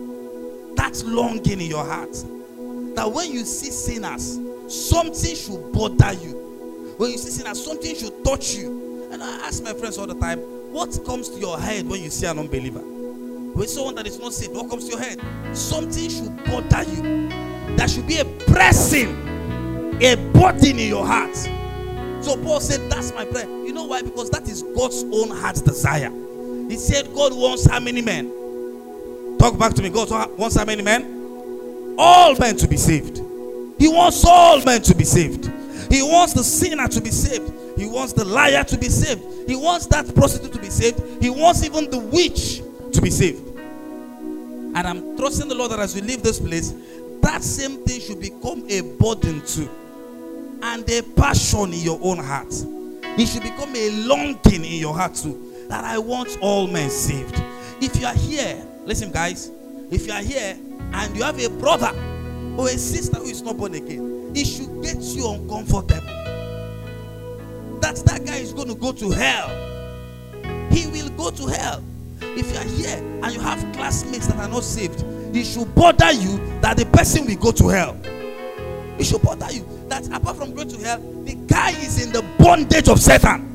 That longing in your heart. That when you see sinners, something should bother you. When you see sinners, something should touch you. And I ask my friends all the time, what comes to your head when you see an unbeliever? When someone that is not saved, what comes to your head? Something should bother you. There should be a pressing, a burden in your heart. So Paul said, that's my prayer. You know why? Because that is God's own heart's desire. He said God wants how many men? Talk back to me. God wants how many men? All men to be saved. He wants all men to be saved. He wants the sinner to be saved. He wants the liar to be saved. He wants that prostitute to be saved. He wants even the witch to be saved. And I'm trusting the Lord that as we leave this place, that same thing should become a burden too, and a passion in your own heart. It should become a longing in your heart too, that I want all men saved. If you are here, listen guys, if you are here and you have a brother or a sister who is not born again, it should get you uncomfortable. That that guy is going to go to hell. He will go to hell. If you are here and you have classmates that are not saved, it should bother you that the person will go to hell. It should bother you that apart from going to hell, the guy is in the bondage of Satan.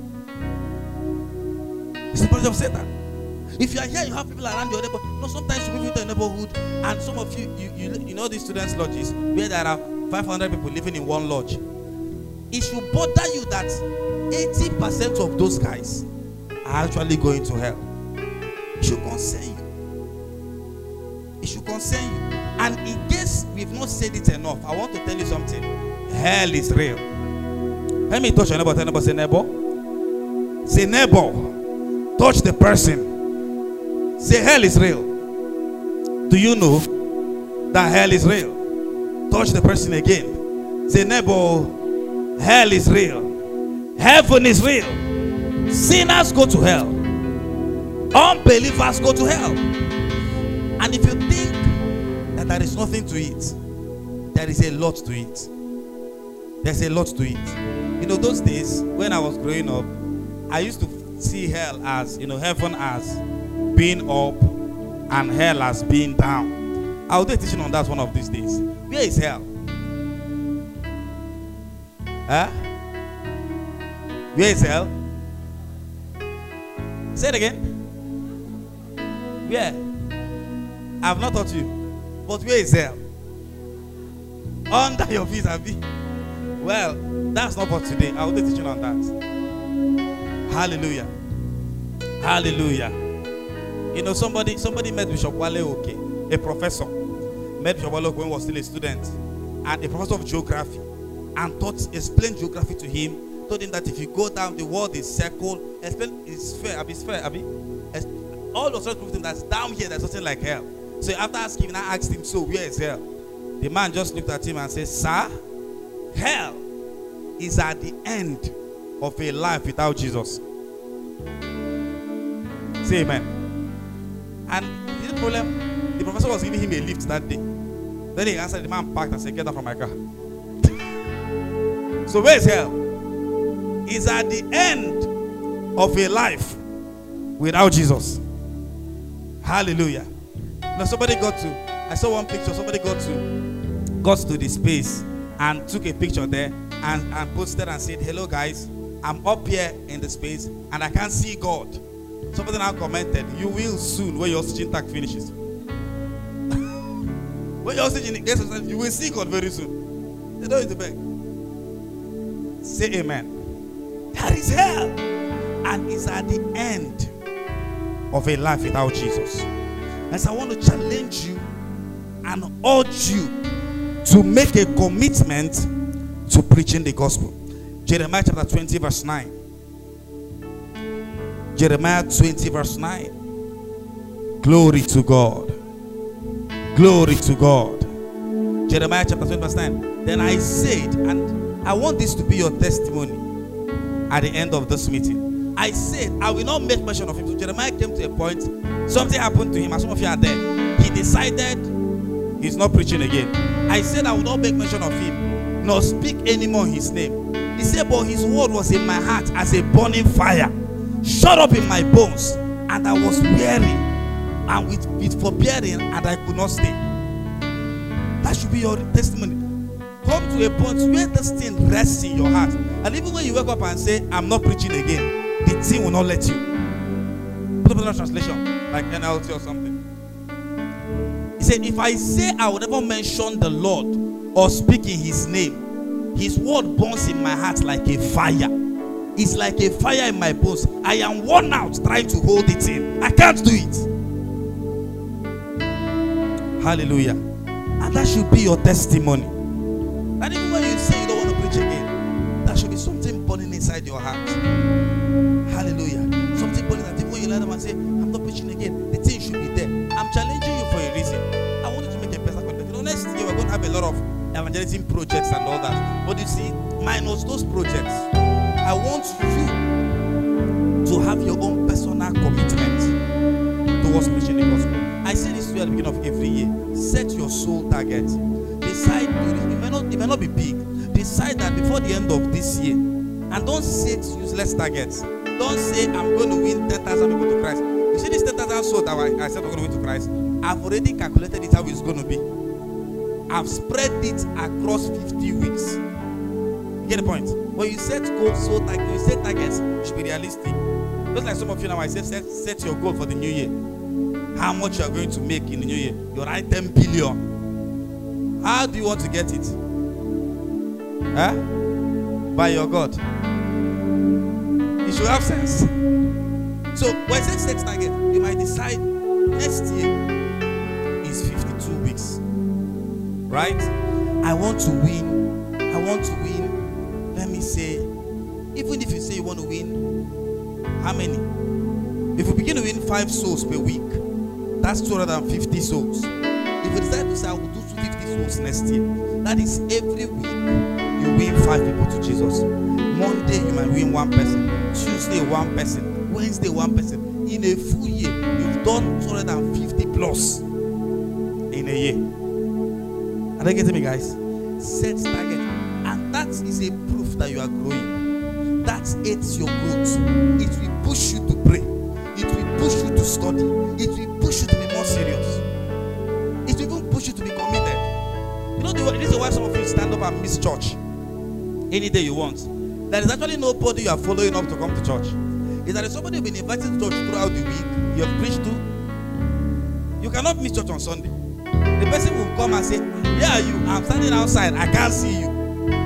It's the bondage of Satan. If you are here, you have people around your neighborhood. No, sometimes you move into a neighborhood, and some of you, you, you, you know these students' lodges where there are five hundred people living in one lodge. It should bother you that eighty percent of those guys are actually going to hell. It should concern you. It should concern you. And in case we've not said it enough, I want to tell you something. Hell is real. Let me touch your neighbor. Tell neighbor, say neighbor. Say neighbor. Touch the person. Say hell is real. Do you know that hell is real? Touch the person again. Say neighbor. Hell is real. Heaven is real. Sinners go to hell. Unbelievers go to hell. And if you think that there is nothing to eat, there is a lot to eat. There's a lot to eat. You know, those days when I was growing up, I used to see hell as, you know, heaven as being up and hell as being down. I'll do a teaching on that one of these days. Where is hell? Huh? Where is hell? Say it again. Where? I have not taught you. But where is hell? Under your feet, Abi. Well, that's not for today. I will be teaching on that. Hallelujah. Hallelujah. You know, somebody somebody met Bishop Wale Oke, a professor. Met Bishop Wale Oke when he was still a student. And a professor of geography. And taught, explained geography to him. Told him that if you go down, the world is circle. Explain, it's fair, Abi, it's fair, Abi. All of us proved him that's down here, there's something like hell. So after asking him, I asked him, so where is hell? The man just looked at him and said, sir, hell is at the end of a life without Jesus. Say amen. And the problem, the professor was giving him a lift that day. Then he answered, the man parked and said, get out from my car. So where is hell? It's at the end of a life without Jesus. Hallelujah. Now somebody got to, I saw one picture, somebody got to, got to the space and took a picture there and, and posted and said, hello guys, I'm up here in the space and I can't see God. Somebody now commented, you will soon when your oxygen tank finishes. When your oxygen gets, you will see God very soon. They don't need to beg. Say amen. There is hell. And it's at the end of a life without Jesus. And so I want to challenge you and urge you to make a commitment to preaching the gospel. Jeremiah chapter twenty verse nine. Jeremiah twenty verse nine. Glory to God. Glory to God. Jeremiah chapter twenty verse nine. Then I said, and I want this to be your testimony at the end of this meeting. I said, I will not make mention of him. So Jeremiah came to a point, something happened to him, and some of you are there. He decided he's not preaching again. I said, I will not make mention of him, nor speak anymore his name. He said, but his word was in my heart as a burning fire, shut up in my bones, and I was weary, and with, with forbearing, and I could not stay. That should be your testimony. Come to a point where this thing rests in your heart. And even when you wake up and say, I'm not preaching again, the thing will not let you. Put up another translation, like N L T or something. He said, if I say I will never mention the Lord or speak in his name, his word burns in my heart like a fire. It's like a fire in my bones. I am worn out trying to hold it in. I can't do it. Hallelujah. And that should be your testimony. And even when you say you don't want to preach again, that should be something burning inside your heart. Hallelujah. Something burning that even when you let them and say, I'm not preaching again, the thing should be there. I'm challenging you for a reason. I want you to make a personal commitment. You know, next year we're going to have a lot of evangelism projects and all that. But you see, minus those projects, I want you to have your own personal commitment towards preaching the gospel. I say this to you at the beginning of every year. Set your soul target. Decide, it may not, it may not be big. Decide that before the end of this year, and don't set useless targets. Don't say, I'm going to win ten thousand people to Christ. You see this ten thousand souls that I said we're going to win to Christ? I've already calculated it how it's going to be. I've spread it across fifty weeks. You get the point? When you set goals, so target, you set targets, you should be realistic. Just like some of you now, I said, set, set your goal for the new year. How much you are going to make in the new year? You write ten billion. How do you want to get it? Huh? By your God. It should have sense. So when you set target, you might decide next year is fifty-two weeks. Right? I want to win. I want to win. Let me say, even if you say you want to win, how many? If you begin to win five souls per week, that's two hundred fifty souls. If you decide to say I will do two hundred fifty souls next year, that is every week you win five people to Jesus. Monday you might win one person, Tuesday one person, Wednesday one person. In a full year, you've done two hundred fifty plus in a year. Are they getting me, guys? Set target, and that is a proof that you are growing. That aids your growth. It will push you to pray. It will push you to study. It will push you to be more serious. It will even push you to be committed. You know, the reason why some of you stand up and miss church any day you want, there is actually nobody you are following up to come to church. Is that if somebody has been invited to church throughout the week, you have preached to, you cannot miss church on Sunday. The person will come and say, where are you? I'm standing outside, I can't see you.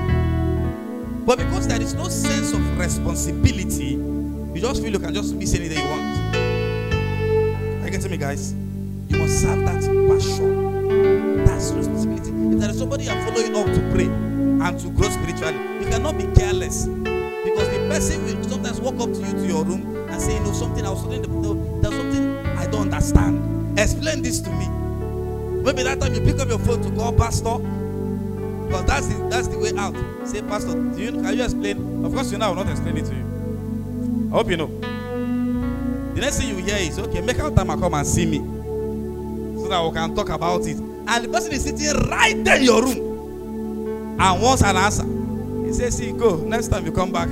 But because there is no sense of responsibility, you just feel you can just miss any day you want. Are you getting me, guys? You must have that passion. That's responsibility. If there is somebody you are following up to pray and to grow spiritually, you cannot be careless. Because the person will sometimes walk up to you to your room and say, you know, something I was studying, the, there's something I don't understand. Explain this to me. Maybe that time you pick up your phone to call pastor, because that's the, that's the way out. Say, pastor, do you, can you explain? Of course, you know I will not explain it to you. I hope you know. The next thing you hear is, okay, make out time and come and see me, so that we can talk about it. And the person is sitting right there in your room and wants an answer. He says, see, go. Next time you come back.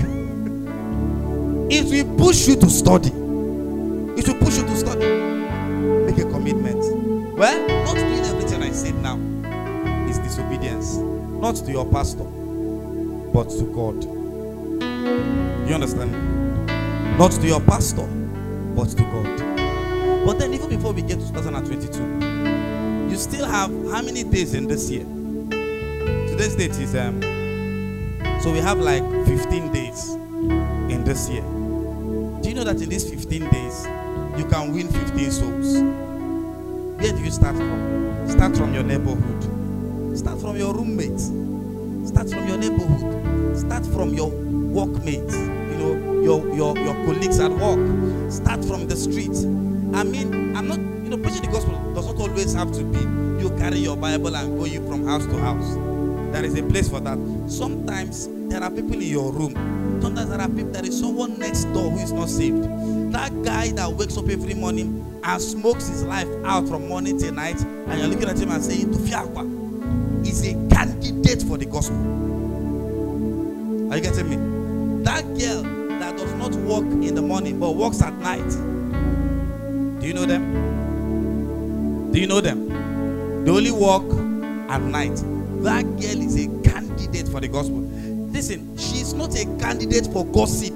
It will push you to study. It will push you to study. Make a commitment. Well, not doing everything I said now is disobedience. Not to your pastor, but to God. You understand me? Not to your pastor, but to God. But then even before we get to twenty twenty-two, you still have how many days in this year? Today's date is um so we have like fifteen days in this year. Do you know that in these fifteen days you can win fifteen souls? Where do you start from? Start from your neighborhood. Start from your roommates. Start from your neighborhood. Start from your workmates. You know, your your your colleagues at work. Start from the street. I mean, I'm not, you know, preaching the gospel does not always have to be you carry your Bible and go you from house to house. There is a place for that. Sometimes there are people in your room. Sometimes there are people, there is someone next door who is not saved. That guy that wakes up every morning and smokes his life out from morning till night, and you're looking at him and saying, Tufiakwa is a candidate for the gospel. Are you getting me? That girl that does not work in the morning but works at night. Do you know them? Do you know them? They only work at night. That girl is a candidate for the gospel. Listen, she's not a candidate for gossip.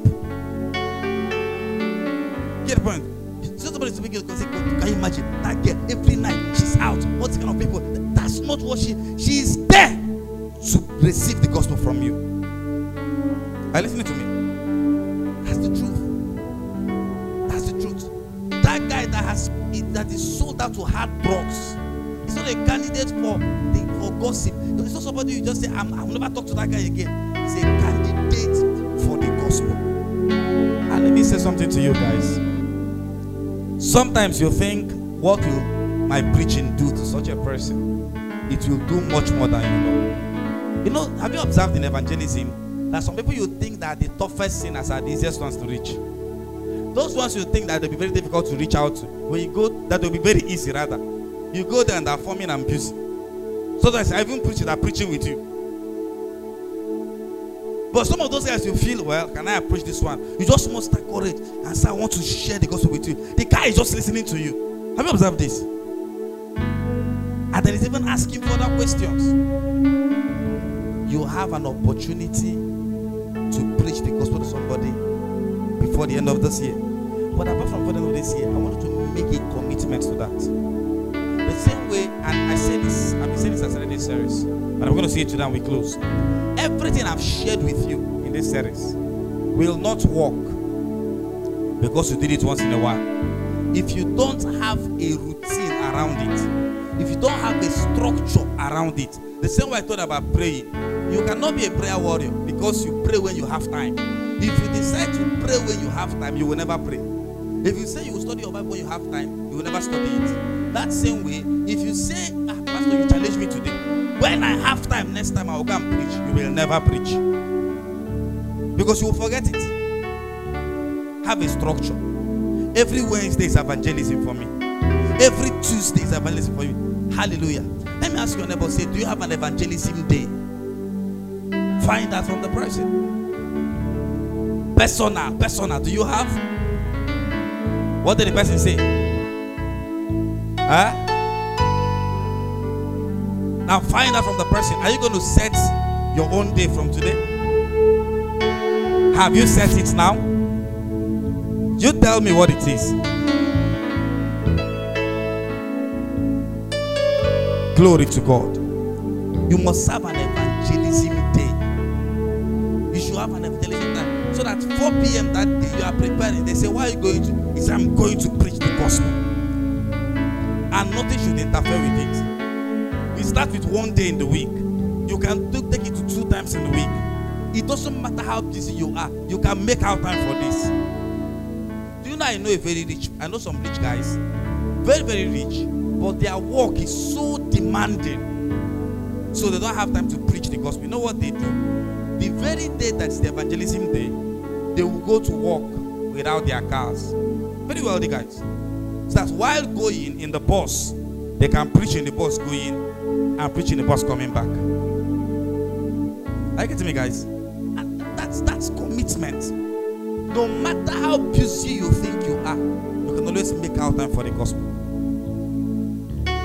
Get the point? Somebody to make it gossip. Can you imagine that girl every night she's out? What kind of people? That's not what she. She is there to receive the gospel from you. Are you listening to me? That's the truth. That's the truth. That guy that has that is sold out to hard drugs. It's not a candidate for the, for gossip. It's not somebody you just say, I'm, I'll never talk to that guy again. It's a candidate for the gospel. And let me say something to you guys. Sometimes you think, what will my preaching do to such a person? It will do much more than you know. You know, have you observed in evangelism that some people you think that the toughest sinners are the easiest ones to reach? Those ones you think that they'll be very difficult to reach out to, when you go, that will be very easy rather. You go there and they're forming and busy. Sometimes I even preach that preaching with you. But some of those guys you feel, well, can I approach this one? You just must start courage and say, I want to share the gospel with you. The guy is just listening to you. Have you observed this? And then he's even asking further questions. You have an opportunity to preach the gospel to somebody before the end of this year. But apart from the end of this year, I want you to make a commitment to that. The same way, and I say this, I've been saying this as a this series, but I'm going to say it today and we close. Everything I've shared with you in this series will not work because you did it once in a while. If you don't have a routine around it, if you don't have a structure around it, the same way I thought about praying, you cannot be a prayer warrior because you pray when you have time. If you decide to pray when you have time, you will never pray. If you say you will study your Bible when you have time, you will never study it. That same way, if you say, ah, Pastor, you challenge me today, when I have time, next time I will go and preach, you will never preach. Because you will forget it. Have a structure. Every Wednesday is evangelism for me. Every Tuesday is evangelism for you. Hallelujah. Let me ask your neighbor, say, do you have an evangelism day? Find out from the person. Personal, personal. Do you have? What did the person say? Huh? Now find out from the person. Are you going to set your own day from today? Have you set it now? You tell me what it is. Glory to God. You must have an evangelism day. You should have an evangelism day. So that four p m that day you are preparing. They say, why are you going to? He said, I'm going to preach the gospel. And nothing should interfere with it. We start with one day in the week. You can do, take it to two times in the week. It doesn't matter how busy you are. You can make out time for this. Do you know I know a very rich, I know some rich guys. Very, very rich. But their work is so demanding. So they don't have time to preach the gospel. You know what they do? The very day that's the evangelism day, they will go to work without their cars. Very wealthy guys. So that while going in the bus, they can preach in the bus going and preach in the bus coming back. Are you getting me, guys? And that's that's commitment. No matter how busy you think you are, you can always make out time for the gospel.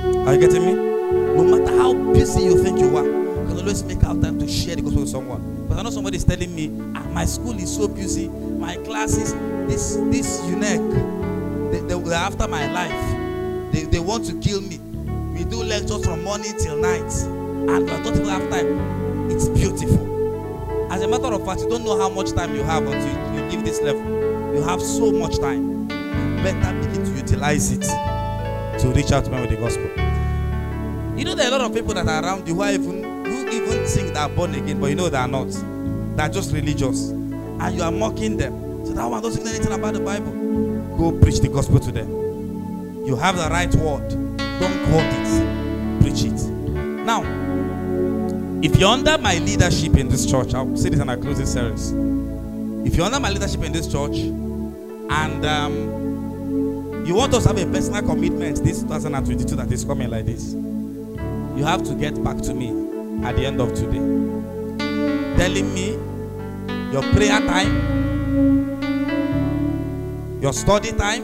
Are you getting me? No matter how busy you think you are, you can always make out time to share the gospel with someone. But I know somebody is telling me, ah, my school is so busy, my classes, this this unique, they, they, they're after my life. They, they want to kill me. We do lectures from morning till night, and we are not even have time. It's beautiful. As a matter of fact, you don't know how much time you have until you give this level. You have so much time. You better begin to utilize it to reach out to them with the gospel. You know there are a lot of people that are around you who are even who even think they are born again, but you know they are not. They are just religious, and you are mocking them. So that one doesn't know anything about the Bible. Go preach the gospel to them. You have the right word. Don't quote it. Preach it. Now, if you're under my leadership in this church, I'll say this in our closing series. If you're under my leadership in this church, and um, you want us to have a personal commitment this two thousand twenty-two that is coming like this, you have to get back to me at the end of today, telling me your prayer time, your study time,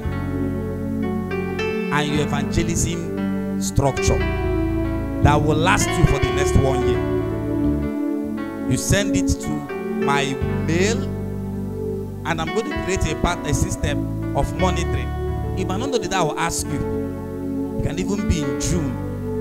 and your evangelism structure that will last you for the next one year. You send it to my mail, and I'm going to create a part, a system of monitoring. If I don't know that, I will ask you. It can even be in June.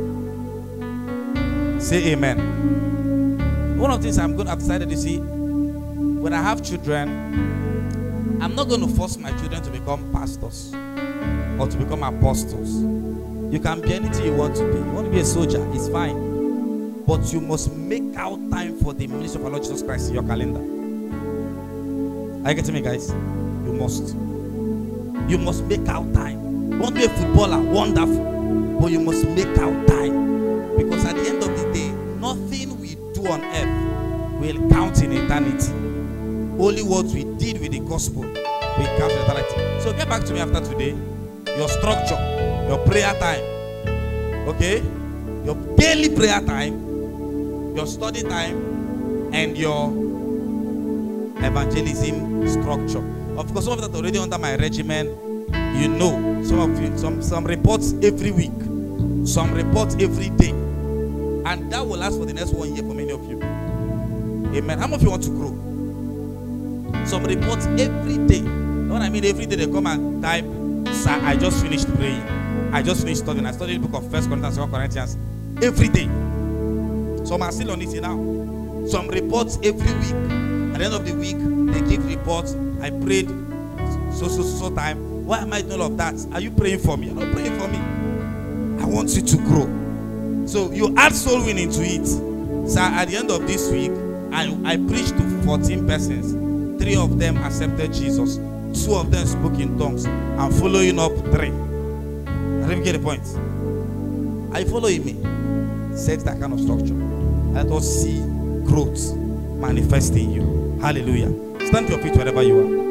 Say amen. One of the things I'm going to have decided to see, when I have children, I'm not going to force my children to become pastors or to become apostles. You can be anything you want to be. You want to be a soldier, it's fine. But you must make out time for the ministry of our Lord Jesus Christ in your calendar. Are you getting me, guys? You must. You must make out time. You want to be a footballer, wonderful. But you must make out time. Because at the end of the day, nothing we do on earth will count in eternity. Only what we did with the gospel will count in eternity. So get back to me after today. Your structure, your prayer time, okay? Your daily prayer time, your study time, and your evangelism structure. Of course, some of that already under my regimen. You know, some of you, some some reports every week, some reports every day, and that will last for the next one year for many of you. Amen. How many of you want to grow? Some reports every day. You know what I mean? Every day they come and type, "Sir, I just finished praying. I just finished studying. I studied the book of First Corinthians, Second Corinthians every day." Some are still on it now. Some reports every week. At the end of the week, they give reports. I prayed so so so time. Why am I doing all of that? Are you praying for me? You're not praying for me. I want you to grow. So you add soul winning to it. So at the end of this week, I, I preached to fourteen persons. Three of them accepted Jesus. Two of them spoke in tongues. I'm following up three. Let me get the point. Are you following me? Set that kind of structure. Let us see growth manifest in you. Hallelujah. Stand to your feet wherever you are.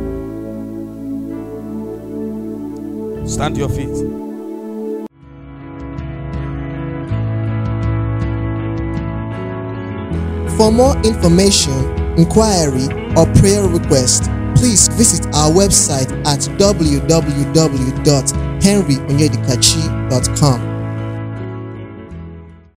Stand to your feet. For more information, inquiry, or prayer request, please visit our website at w w w dot henry onyedikachi dot com.